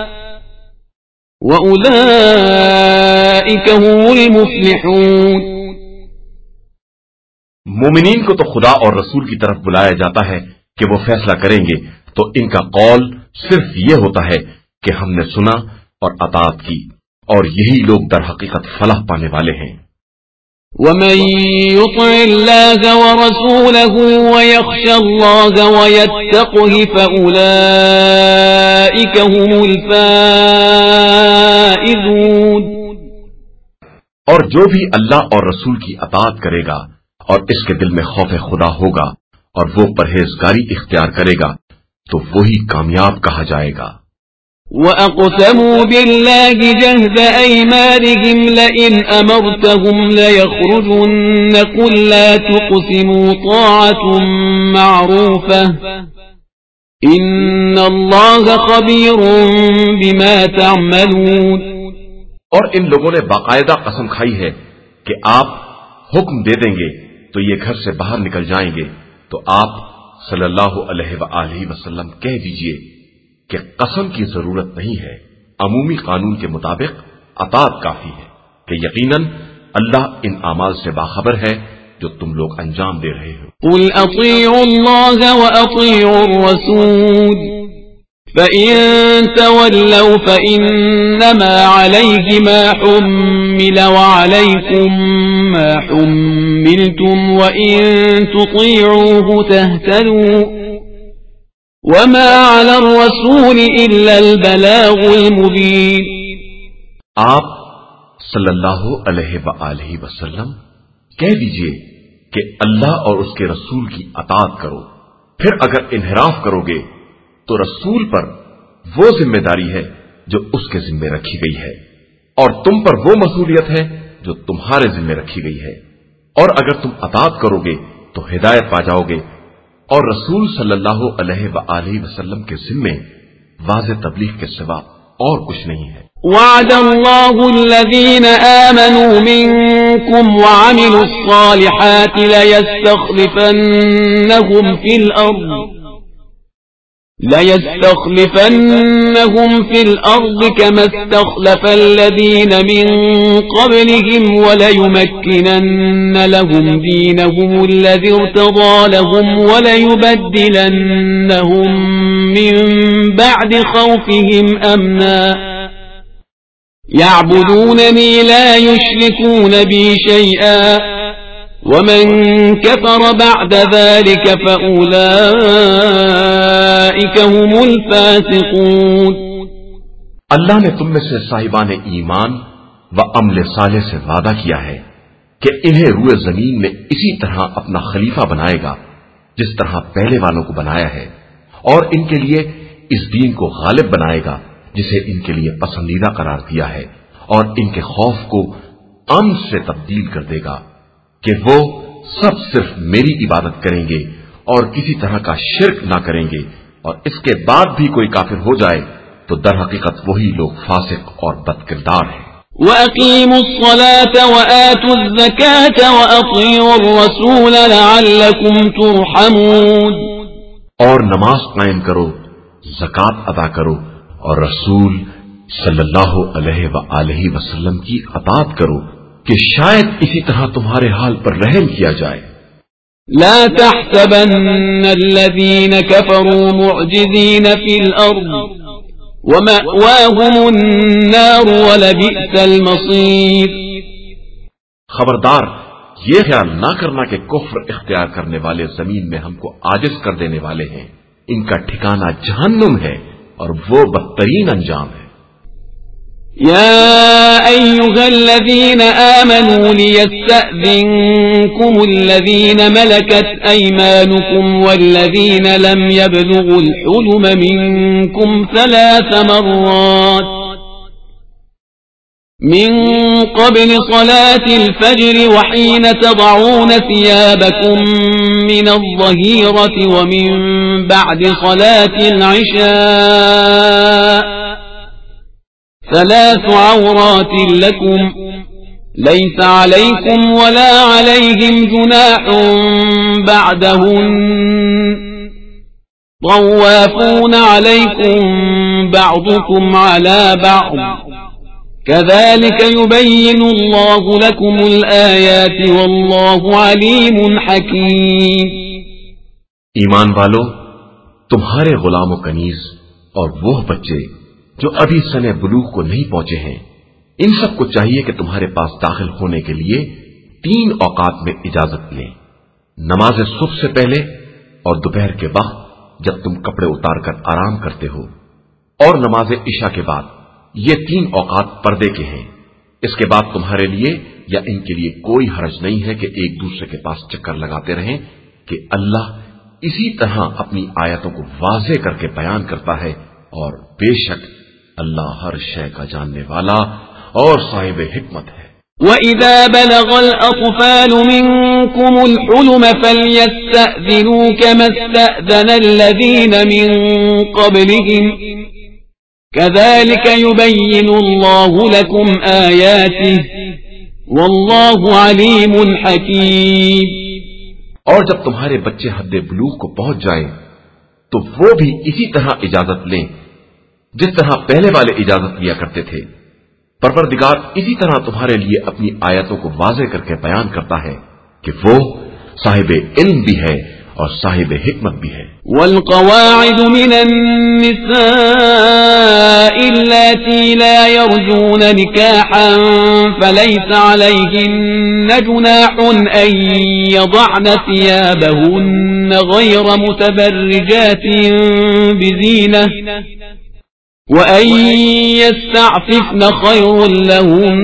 واولئك هم المفلحون. مومنین کو تو خدا اور رسول کی طرف بلایا جاتا ہے کہ وہ فیصلہ کریں گے تو ان کا قول صرف یہ ہوتا ہے کہ ہم نے سنا اور اطاعت کی، اور یہی لوگ در حقیقت فلاح پانے والے ہیں. وَمَن يُطِعِ اللَّهَ وَرَسُولَهُ وَيَخْشَ اللَّهَ وَيَتَّقْهِ فَأُولَئِكَ هُمُ الْفَائِزُونَ. اور جو بھی اللہ اور رسول کی اطاعت کرے گا اور اس کے دل میں خوف خدا ہوگا اور وہ پرہیزگاری اختیار کرے گا تو وہی کامیاب کہا جائے گا. وَأَقْسَمُوا بِاللَّهِ جَهْدَ أَيْمَانِهِمْ لَئِنْ أَمَرْتَهُمْ لَيَخْرُجُنَّ قُل لَّا تُقْسِمُوا طَاعَةٌ مَّعْرُوفَةٌ إِنَّ اللَّهَ خَبِيرٌ بِمَا تَعْمَلُونَ. اور ان لوگوں نے باقاعدہ قسم کھائی ہے کہ آپ حکم دے دیں گے تو یہ گھر سے باہر نکل جائیں گے، تو آپ صلی اللہ علیہ وآلہ وسلم کہہ دیجئے کہ قسم کی ضرورت نہیں ہے، عمومی قانون کے مطابق اطاعت کافی ہے کہ یقیناً اللہ ان اعمال سے باخبر ہے جو تم لوگ انجام دے رہے ہو۔ قل اطیعوا اللہ واطیعوا الرسول فإن تولوا فإنما عليه ما حمل وعليكم ما حملتم وإن تطيعوه تهتدوا وما على الرسول إلا البلاغ المبين۔ آپ صلی اللہ علیہ وآلہ وسلم کہہ دیجئے کہ اللہ اور اس کے رسول کی اطاعت کرو، پھر اگر انحراف کرو گے تو رسول پر وہ ذمہ داری ہے جو اس کے ذمہ رکھی گئی ہے، اور تم پر وہ مسئولیت ہے جو تمہارے ذمہ رکھی گئی ہے، اور اگر تم اطاعت کرو گے تو ہدایت پا جاؤ گے، اور رسول صلی اللہ علیہ وآلہ وسلم کے ذمے واضح تبلیغ کے سوا اور کچھ نہیں ہے۔ وعد الله الذين آمنوا منكم وعملوا الصالحات ليستخلفنهم في الأرض ليستخلفنهم في الأرض كما استخلف الذين من قبلهم وليمكنن لهم دينهم الذي ارتضى لهم وليبدلنهم من بعد خوفهم أمنا يعبدونني لا يشركون بي شيئا ومن كفر بعد ذلك فأولئك هم الفاسقون۔ اللہ نے تم میں سے صاحبان ایمان و عمل صالح سے وعدہ کیا ہے کہ انہیں روئے زمین میں اسی طرح اپنا خلیفہ بنائے گا جس طرح پہلے والوں کو بنایا ہے، اور ان کے لیے اس دین کو غالب بنائے گا جسے ان کے لیے پسندیدہ قرار دیا ہے، اور ان کے خوف کو امن سے تبدیل کر دے گا کہ وہ سب صرف میری عبادت کریں گے اور کسی طرح کا شرک نہ کریں گے، اور اس کے بعد بھی کوئی کافر ہو جائے تو در حقیقت وہی لوگ فاسق اور بد کردار ہیں۔ وَأَقِيمُوا الصَّلَاةَ وَآتُوا الزَّكَاةَ وَأَطِيعُوا الرَّسُولَ لَعَلَّكُمْ تُرْحَمُونَ۔ اور نماز قائم کرو، زکات ادا کرو، اور رسول صلی اللہ علیہ وآلہ وسلم کی اطاعت کرو کہ شاید اسی طرح تمہارے حال پر رحم کیا جائے۔ لا تحسبن الذين كفروا معجزين في الأرض ومأواهم النار ولبئس المصير۔ خبردار یہ خیال نہ کرنا کہ کفر اختیار کرنے والے زمین میں ہم کو عاجز کر دینے والے ہیں، ان کا ٹھکانہ جہنم ہے اور وہ بدترین انجام ہے۔ يا أيها الذين آمنوا ليستأذنكم الذين ملكت أيمانكم والذين لم يبلغوا الحلم منكم ثلاث مرات من قبل صلاة الفجر وحين تضعون ثيابكم من الظهيرة ومن بعد صلاة العشاء ثلاث عورات لكم ليس عليكم ولا عليهم جناح بعدهن طوافون عليكم بعضكم على بعض كذلك يبين الله لكم الآيات والله عليم حكيم۔ ایمان والو، تمہارے غلام و کنیز اور وہ بچے جو ابھی سن بلوغ کو نہیں پہنچے ہیں، ان سب کو چاہیے کہ تمہارے پاس داخل ہونے کے لیے تین اوقات میں اجازت لیں، نماز صبح سے پہلے اور دوپہر کے وقت جب تم کپڑے اتار کر آرام کرتے ہو، اور نماز عشاء کے بعد۔ یہ تین اوقات پردے کے ہیں۔ اس کے بعد تمہارے لیے یا ان کے لیے کوئی حرج نہیں ہے کہ ایک دوسرے کے پاس چکر لگاتے رہیں کہ اللہ اسی طرح اپنی آیتوں کو واضح کر کے بیان کرتا ہے، اور بے شک اللہ ہر شے کا جاننے والا اور صاحب حکمت ہے۔ وَإِذَا بَلَغَ الْأَطْفَالُ مِنكُمُ الْحُلُمَ فَلْيَسْتَأْذِنُوا كَمَا اسْتَأْذَنَ الَّذِينَ مِن قَبْلِهِمْ كَذَلِكَ يُبَيِّنُ اللَّهُ لَكُمْ آيَاتِهِ وَاللَّهُ عَلِيمٌ حَكِيمٌ۔ اور جب تمہارے بچے حد بلوغ کو پہنچ جائیں تو وہ بھی اسی طرح اجازت لیں جس طرح پہلے والے اجازت لیا کرتے تھے۔ پروردگار اسی طرح تمہارے لیے اپنی آیتوں کو واضح کر کے بیان کرتا ہے، کہ وہ صاحب علم بھی ہے اور صاحب حکمت بھی ہے. والقواعد من النساء اللاتي لا يرجون نكاحا فليس عليهن جناح أن يضعن ثيابهن غير متبرجات بزينة وأن يستعففن خير لهن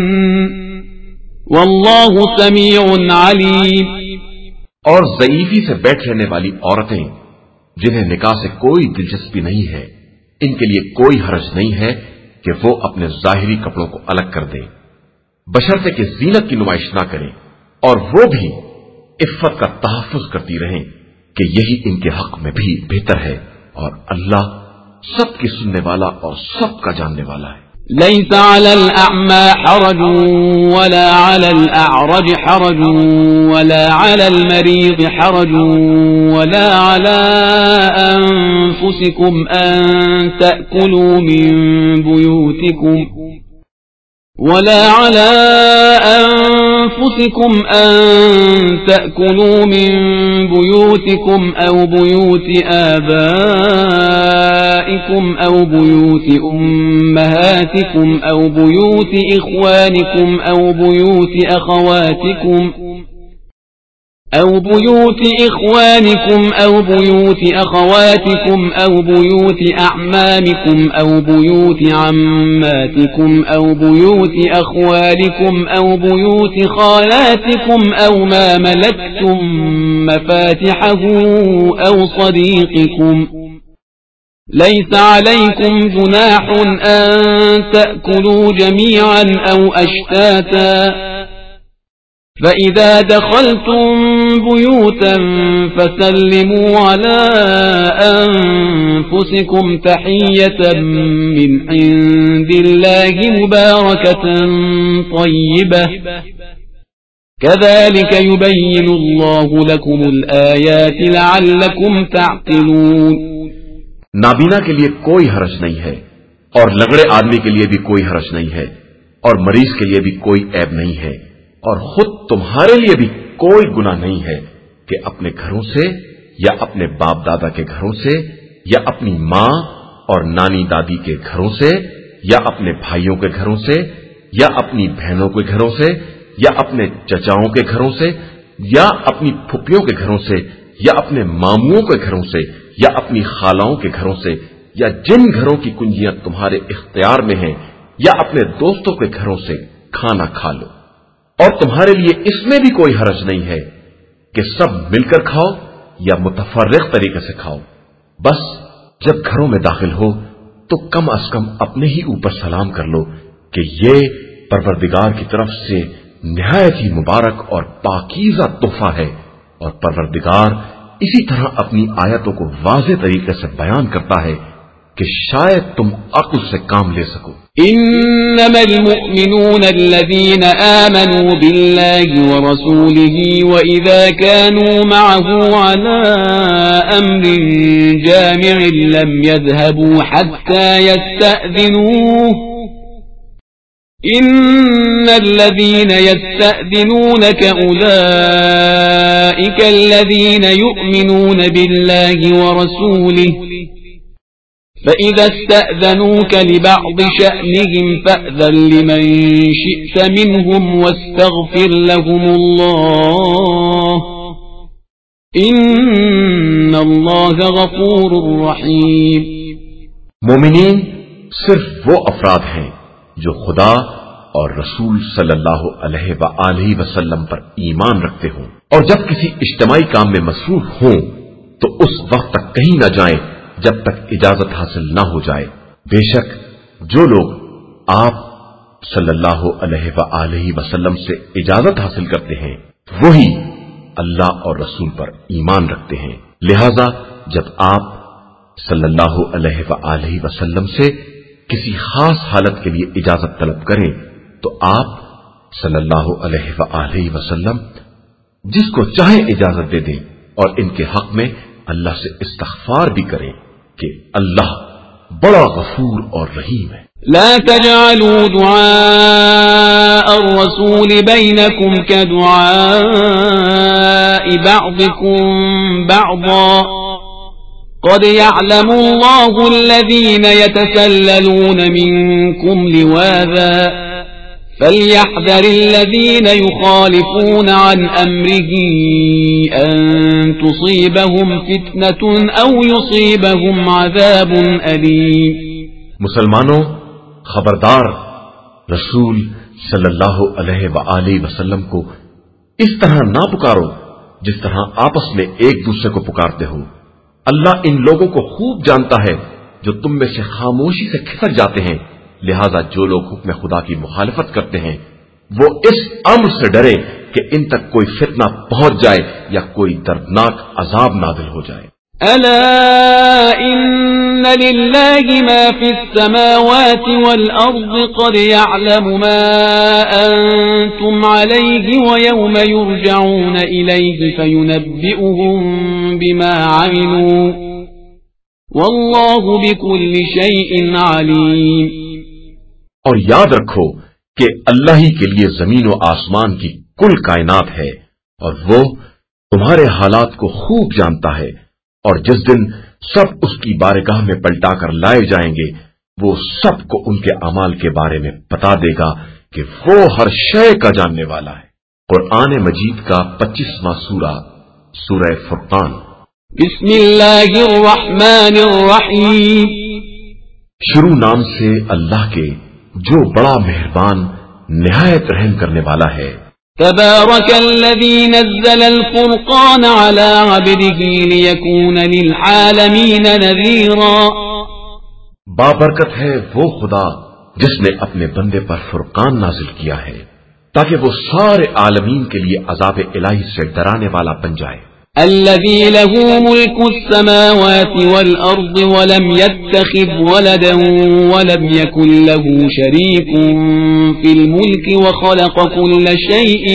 والله سميع عليم. اور ضعیفی سے بیٹھ رہنے والی عورتیں جنہیں نکاح سے کوئی دلچسپی نہیں ہے ان کے لیے کوئی حرج نہیں ہے کہ وہ اپنے ظاہری کپڑوں کو الگ کر دیں بشرطے کہ زینت کی نمائش نہ کریں اور وہ بھی عفت کا تحفظ کرتی رہیں کہ یہی ان کے حق میں بھی بہتر ہے اور اللہ سب کی سننے والا اور سب کا جاننے والا ہے. ليس على الأعمى حرج ولا على الأعرج حرج ولا على المريض حرج ولا على أنفسكم أن تأكلوا من بيوتكم ولا على أنفسكم أن تأكلوا من بيوتكم أو بيوت آبائكم أو بيوت أمهاتكم أو بيوت إخوانكم أو بيوت أخواتكم أو بيوت إخوانكم أو بيوت أخواتكم أو بيوت أعمامكم أو بيوت عماتكم أو بيوت أخوالكم أو بيوت خالاتكم أو ما ملكتم مفاتحه أو صديقكم. ليس عليكم جناح أن تأكلوا جميعا أو أشتاتا فإذا دخلتم بيوتا فسلموا على أنفسكم تحية من عند الله مباركة طيبة كذلك يبين الله لكم الآيات لعلكم تعقلون. نابینا کے لیے کوئی حرج نہیں ہے اور لنگڑے آدمی کے لیے بھی کوئی حرج نہیں ہے اور مریض کے لیے بھی کوئی عیب نہیں ہے اور خود تمہارے لیے بھی کوئی گناہ نہیں ہے کہ اپنے گھروں سے یا اپنے باپ دادا کے گھروں سے یا اپنی ماں اور نانی دادی کے گھروں سے یا اپنے بھائیوں کے گھروں سے یا اپنی بہنوں کے گھروں سے یا اپنے چچاؤں کے گھروں سے یا اپنی پھپھیوں کے گھروں سے یا اپنے ماموں کے گھروں سے یا اپنی خالاؤں کے گھروں سے یا جن گھروں کی کنجیاں تمہارے اختیار میں ہیں یا اپنے دوستوں کے گھروں سے کھانا کھا لو. اور تمہارے لیے اس میں بھی کوئی حرج نہیں ہے کہ سب مل کر کھاؤ یا متفرق طریقے سے کھاؤ. بس جب گھروں میں داخل ہو تو کم از کم اپنے ہی اوپر سلام کر لو کہ یہ پروردگار کی طرف سے نہایت ہی مبارک اور پاکیزہ تحفہ ہے اور پروردگار اسی طرح اپنی آیتوں کو واضح طریقے سے بیان کرتا ہے کہ شاید تم عقل سے کام لے سکو. انما المؤمنون الذين آمنوا بالله ورسوله واذا كانوا معه على امر جامع لم يذهبوا حتى يستأذنوه ان الذين يستأذنونك اولئك الذين يؤمنون بالله ورسوله فإذا استأذنوك لبعض شأنهم فأذن لمن شئت منهم واستغفر لهم الله إن الله غفور رحيم. مومنین صرف وہ افراد ہیں جو خدا اور رسول صلی اللہ علیہ وآلہ وسلم پر ایمان رکھتے ہوں اور جب کسی اجتماعی کام میں مصروف ہوں تو اس وقت تک کہیں نہ جائیں جب تک اجازت حاصل نہ ہو جائے. بے شک جو لوگ آپ صلی اللہ علیہ وآلہ وسلم سے اجازت حاصل کرتے ہیں وہی اللہ اور رسول پر ایمان رکھتے ہیں. لہذا جب آپ صلی اللہ علیہ وآلہ وسلم سے کسی خاص حالت کے لیے اجازت طلب کریں تو آپ صلی اللہ علیہ وآلہ وسلم جس کو چاہے اجازت دے دیں اور ان کے حق میں اللہ سے استغفار بھی کریں کہ اللہ بڑا غفور اور رحیم ہے. لا تجعلوا دعاء الرسول بينكم كدعاء بعضكم بعضا قد يعلم الله الذين يتسللون منكم لواذا فليحذر الذين يخالفون عن أمره أن تصيبهم فتنة أو يصيبهم عذاب أليم. مسلمانوں، خبردار، رسول صلی اللہ علیہ وآلہ وسلم کو اس طرح نہ پکارو جس طرح آپس میں ایک دوسرے کو پکارتے ہو. اللہ ان لوگوں کو خوب جانتا ہے جو تم میں سے خاموشی سے کھسک جاتے ہیں، لہذا جو لوگ حکم خدا کی مخالفت کرتے ہیں وہ اس امر سے ڈرے کہ ان تک کوئی فتنہ پہنچ جائے یا کوئی دردناک عذاب نازل ہو جائے. ألا إن لله ما في السماوات والأرض قد يعلم ما أنتم عليه ويوم يرجعون إليه فينبئهم بما عملوا والله بكل شيء عليم. اور یاد رکھو کہ اللہ ہی کے لیے زمین و آسمان کی کل کائنات ہے اور وہ تمہارے حالات کو خوب جانتا ہے، اور جس دن سب اس کی بارگاہ میں پلٹا کر لائے جائیں گے وہ سب کو ان کے اعمال کے بارے میں بتا دے گا کہ وہ ہر شے کا جاننے والا ہے. قرآن مجید کا پچیسواں سورہ سورہ فرقان. بسم اللہ الرحمن الرحیم. شروع نام سے اللہ کے جو بڑا مہربان نہایت رحم کرنے والا ہے. تبارك الذي نزل الفرقان على عبده ليكون للعالمين نذيرا. بابرکت ہے وہ خدا جس نے اپنے بندے پر فرقان نازل کیا ہے تاکہ وہ سارے عالمین کے لیے عذاب الہی سے ڈرانے والا بن جائے. الذي له ملك السماوات والأرض ولم يتخذ ولدا ولم يكن له شريك في الملك وخلق كل شيء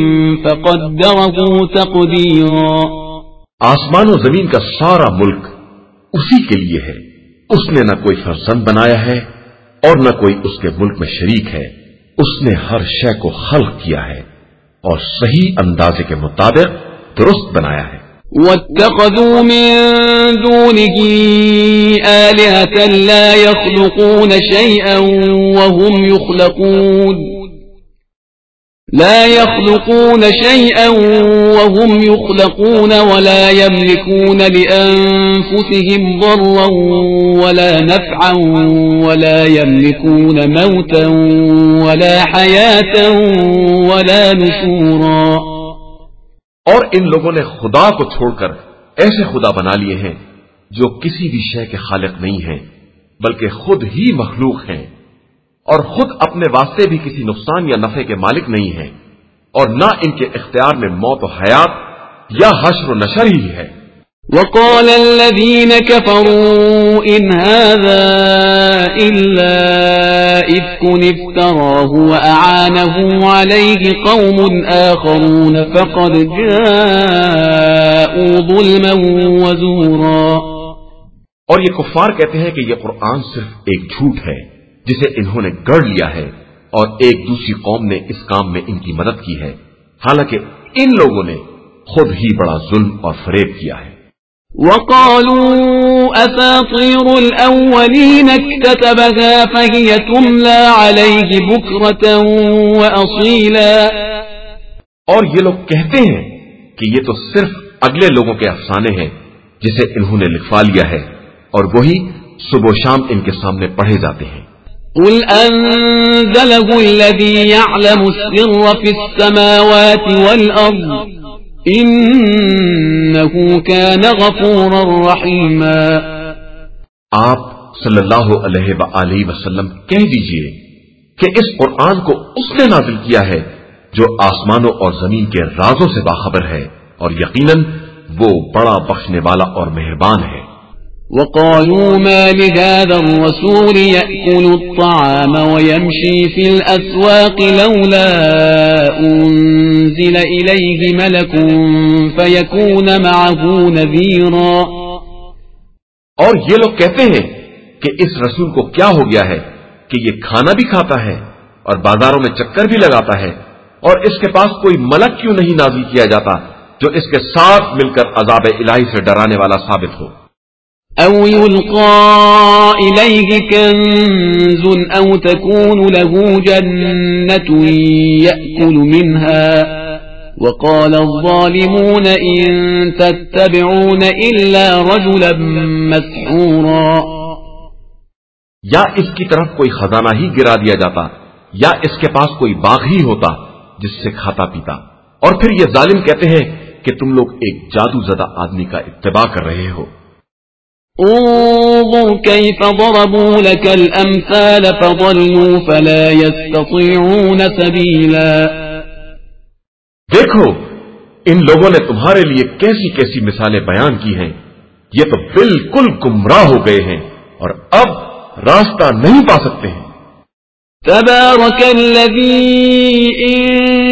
فقدره تقديرا. آسمان و زمین کا سارا ملک اسی کے لیے ہے. اس نے نہ کوئی فرزند بنایا ہے اور نہ کوئی اس کے ملک میں شریک ہے. اس نے ہر شے کو خلق کیا ہے اور صحیح اندازے کے مطابق درست بنایا ہے. واتخذوا من دونه آلهة لا يخلقون شيئا وهم يخلقون لا يخلقون شيئا وهم يخلقون ولا يملكون لأنفسهم ضرا ولا نفعا ولا يملكون موتا ولا حياة ولا نشورا. اور ان لوگوں نے خدا کو چھوڑ کر ایسے خدا بنا لیے ہیں جو کسی بھی شے کے خالق نہیں ہیں بلکہ خود ہی مخلوق ہیں اور خود اپنے واسطے بھی کسی نقصان یا نفع کے مالک نہیں ہیں اور نہ ان کے اختیار میں موت و حیات یا حشر و نشر ہی ہے. وقال الذين كفروا إن هذا إلا إفك افتراه وأعانه عليه قوم آخرون فقد جاءوا ظلما وزورا. اور یہ کفار کہتے ہیں کہ یہ قرآن صرف ایک جھوٹ ہے جسے انہوں نے گڑ لیا ہے اور ایک دوسری قوم نے اس کام میں ان کی مدد کی ہے، حالانکہ ان لوگوں نے خود ہی بڑا ظلم اور فریب کیا ہے. وقالوا أساطير الأولين اكتتبها فهي تملى عليه بكرة وأصيلا. اور یہ لوگ کہتے ہیں کہ یہ تو صرف اگلے لوگوں کے افسانے ہیں جسے انہوں نے لکھوا لیا ہے اور وہی صبح و شام ان کے سامنے پڑھے جاتے ہیں. قل أنزله الذي يعلم السر في السماوات والأرض إنه كان غفورا رحيما. آپ صلی اللہ علیہ وآلہ وسلم کہہ دیجئے کہ اس قرآن کو اس نے نازل کیا ہے جو آسمانوں اور زمین کے رازوں سے باخبر ہے اور یقیناً وہ بڑا بخشنے والا اور مہربان ہے. وقالوا ما لهذا الرسول يأكل الطعام ويمشي في الأسواق لولا أنزل إليه ملك فيكون معه نذيرا. اور یہ لوگ کہتے ہیں کہ اس رسول کو کیا ہو گیا ہے کہ یہ کھانا بھی کھاتا ہے اور بازاروں میں چکر بھی لگاتا ہے، اور اس کے پاس کوئی ملک کیوں نہیں نازل کیا جاتا جو اس کے ساتھ مل کر عذاب الہی سے ڈرانے والا ثابت ہو؟ او يلقى إليه كنز او تكون له جنة يأكل منها وقال الظالمون ان تتبعون الا رجلا مسحورا. یا اس کی طرف کوئی خزانہ ہی گرا دیا جاتا، یا اس کے پاس کوئی باغ ہی ہوتا جس سے کھاتا پیتا، اور پھر یہ ظالم کہتے ہیں کہ تم لوگ ایک جادو زدہ آدمی کا اتباع کر رہے ہو. انظر كيف ضربوا لك الامثال فضلوا فلا يستطيعون سبيلا. دیکھو ان لوگوں نے تمہارے لیے کیسی کیسی مثالیں بیان کی ہیں، یہ تو بالکل گمراہ ہو گئے ہیں اور اب راستہ نہیں پا سکتے ہیں. تبارك الذي إن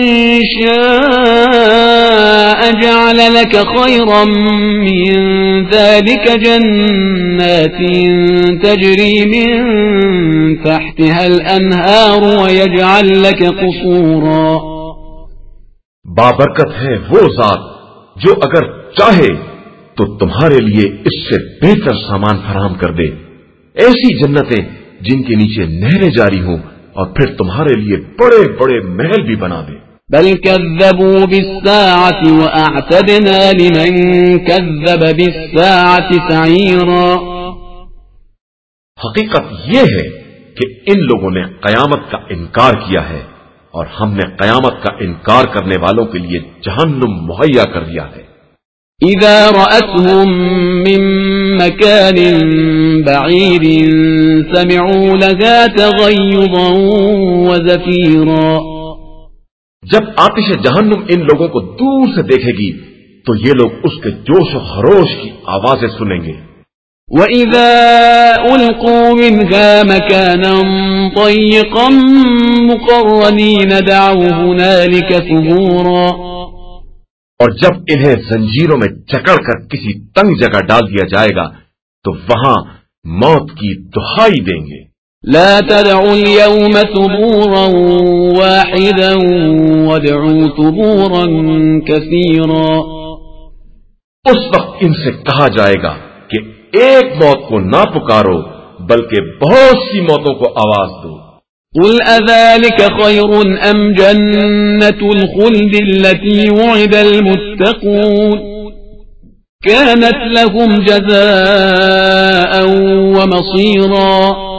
شاء جعل لك خيرا من ذلك جنات تجري من تحتها الأنهار ويجعل لك قصورا. بابرکت ہے وہ ذات جو اگر چاہے تو تمہارے لیے اس سے بہتر سامان فراہم کر دے، ایسی جنتیں جن کے نیچے نہریں جاری ہوں، اور پھر تمہارے لیے بڑے بڑے محل بھی بنا دے. بل كذبوا بالساعة وأعتدنا لمن كذب بالساعة سعيرا. حقیقت یہ ہے کہ ان لوگوں نے قیامت کا انکار کیا ہے، اور ہم نے قیامت کا انکار کرنے والوں کے لیے جہنم مہیا کر دیا ہے. اذا رأتهم من مكان بعيد سمعوا لها تغيظا وزفيرا. جب آتش جہنم ان لوگوں کو دور سے دیکھے گی تو یہ لوگ اس کے جوش و خروش کی آوازیں سنیں گے. وَإِذَا أُلْقُوا مِنْهَا مَكَانًا ضَيِّقًا مُقَرَّنِينَ دَعَوْا هُنَالِكَ ثُبُورًا. اور جب انہیں زنجیروں میں جکڑ کر کسی تنگ جگہ ڈال دیا جائے گا تو وہاں موت کی دہائی دیں گے. لا تدعوا اليوم ثبورا واحدا وادعوا ثبورا كثيرا. اس وقت ان سے کہا جائے گا کہ ایک موت کو نہ پکارو بلکہ بہت سی موتوں کو آواز دو. قل اذلك خير ام جنة الخلد التي وعد المتقون كانت لهم جزاء ومصيرا.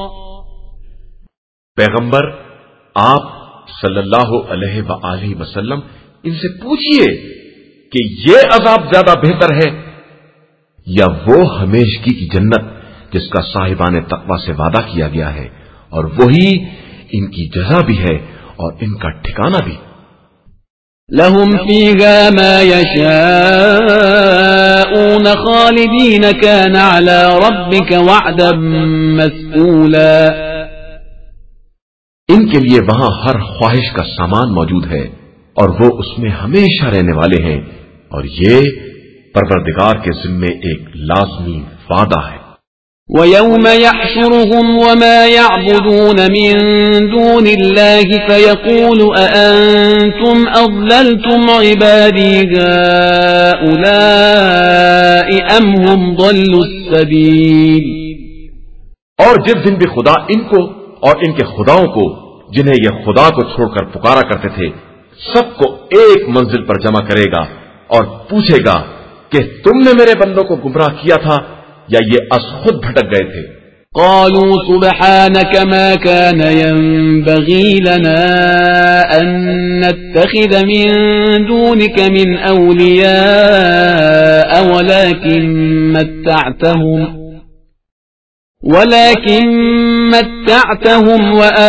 پیغمبر آپ صلی اللہ علیہ وآلہ وسلم ان سے پوچھئے کہ یہ عذاب زیادہ بہتر ہے یا وہ ہمیشگی کی جنت جس کا صاحبان تقوی سے وعدہ کیا گیا ہے اور وہی ان کی جزا بھی ہے اور ان کا ٹھکانہ بھی. لهم فيها ما يشاءون خالدين كان على ربك وعدا مسئولا. ان کے لیے وہاں ہر خواہش کا سامان موجود ہے اور وہ اس میں ہمیشہ رہنے والے ہیں، اور یہ پروردگار کے ذمے ایک لازمی وعدہ ہے. وَيَوْمَ يَحْشُرُهُمْ وَمَا يَعْبُدُونَ مِن دُونِ اللَّهِ فَيَقُولُ أَأَنْتُمْ أَضْلَلْتُمْ عِبَادِي هَؤُلَاءِ أَمْ هُمْ ضَلُّوا السَّبِيلَ. اور جس دن بھی خدا ان کو اور ان کے خداؤں کو جنہیں یہ خدا کو چھوڑ کر پکارا کرتے تھے سب کو ایک منزل پر جمع کرے گا اور پوچھے گا کہ تم نے میرے بندوں کو گمراہ کیا تھا یا یہ از خود بھٹک گئے تھے. قالوا سبحانك ما كان ينبغي لنا أن نتخذ من دونك من أولياء ولكن متعتهم ولكن متعتهم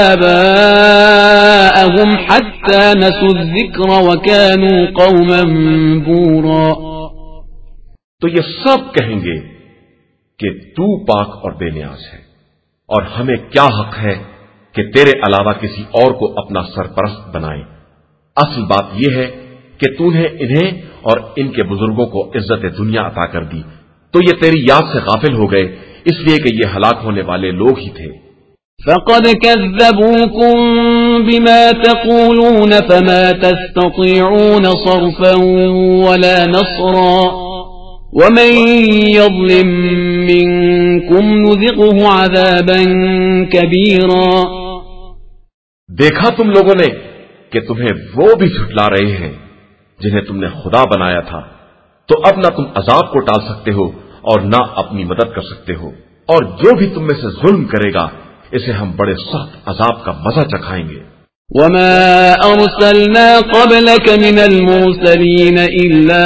وآباءهم حتى نسوا الذكر وكانوا قوما بورا. تو یہ سب کہیں گے کہ تو پاک اور بے نیاز ہے، اور ہمیں کیا حق ہے کہ تیرے علاوہ کسی اور کو اپنا سرپرست بنائیں. اصل بات یہ ہے کہ تو نے انہیں اور ان کے بزرگوں کو عزت دنیا عطا کر دی تو یہ تیری یاد سے غافل ہو گئے، اس لیے کہ یہ ہلاک ہونے والے لوگ ہی تھے. فقد كذبوكم بما تقولون فما تستطيعون صرفا ولا نصرا ومن يظلم منكم نذقه عذابا كبيرا. دیکھا تم لوگوں نے کہ تمہیں وہ بھی جھٹلا رہے ہیں جنہیں تم نے خدا بنایا تھا، تو اب نہ تم عذاب کو ٹال سکتے ہو اور نہ اپنی مدد کر سکتے ہو، اور جو بھی تم میں سے ظلم کرے گا اسے ہم بڑے سخت عذاب کا مزہ چکھائیں گے. وما أرسلنا قبلك من المرسلين إلا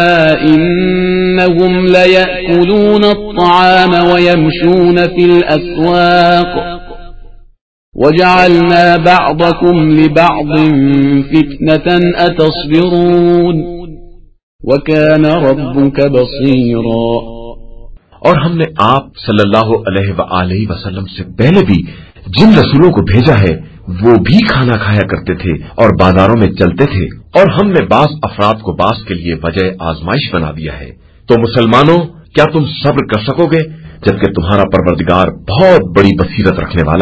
إنهم ليأكلون الطعام ويمشون في الأسواق وجعلنا بعضكم لبعض فتنة أتصبرون وكان ربك بصيرا. اور ہم نے آپ صلی اللہ علیہ وآلہ وسلم سے پہلے بھی جن رسولوں کو بھیجا ہے وہ بھی کھانا کھایا کرتے تھے اور بازاروں میں چلتے تھے، اور ہم نے بعض افراد کو بعض کے لیے وجہ آزمائش بنا دیا ہے. تو مسلمانوں، کیا تم صبر کر سکو گے جبکہ تمہارا پروردگار بہت بڑی بصیرت رکھنے والا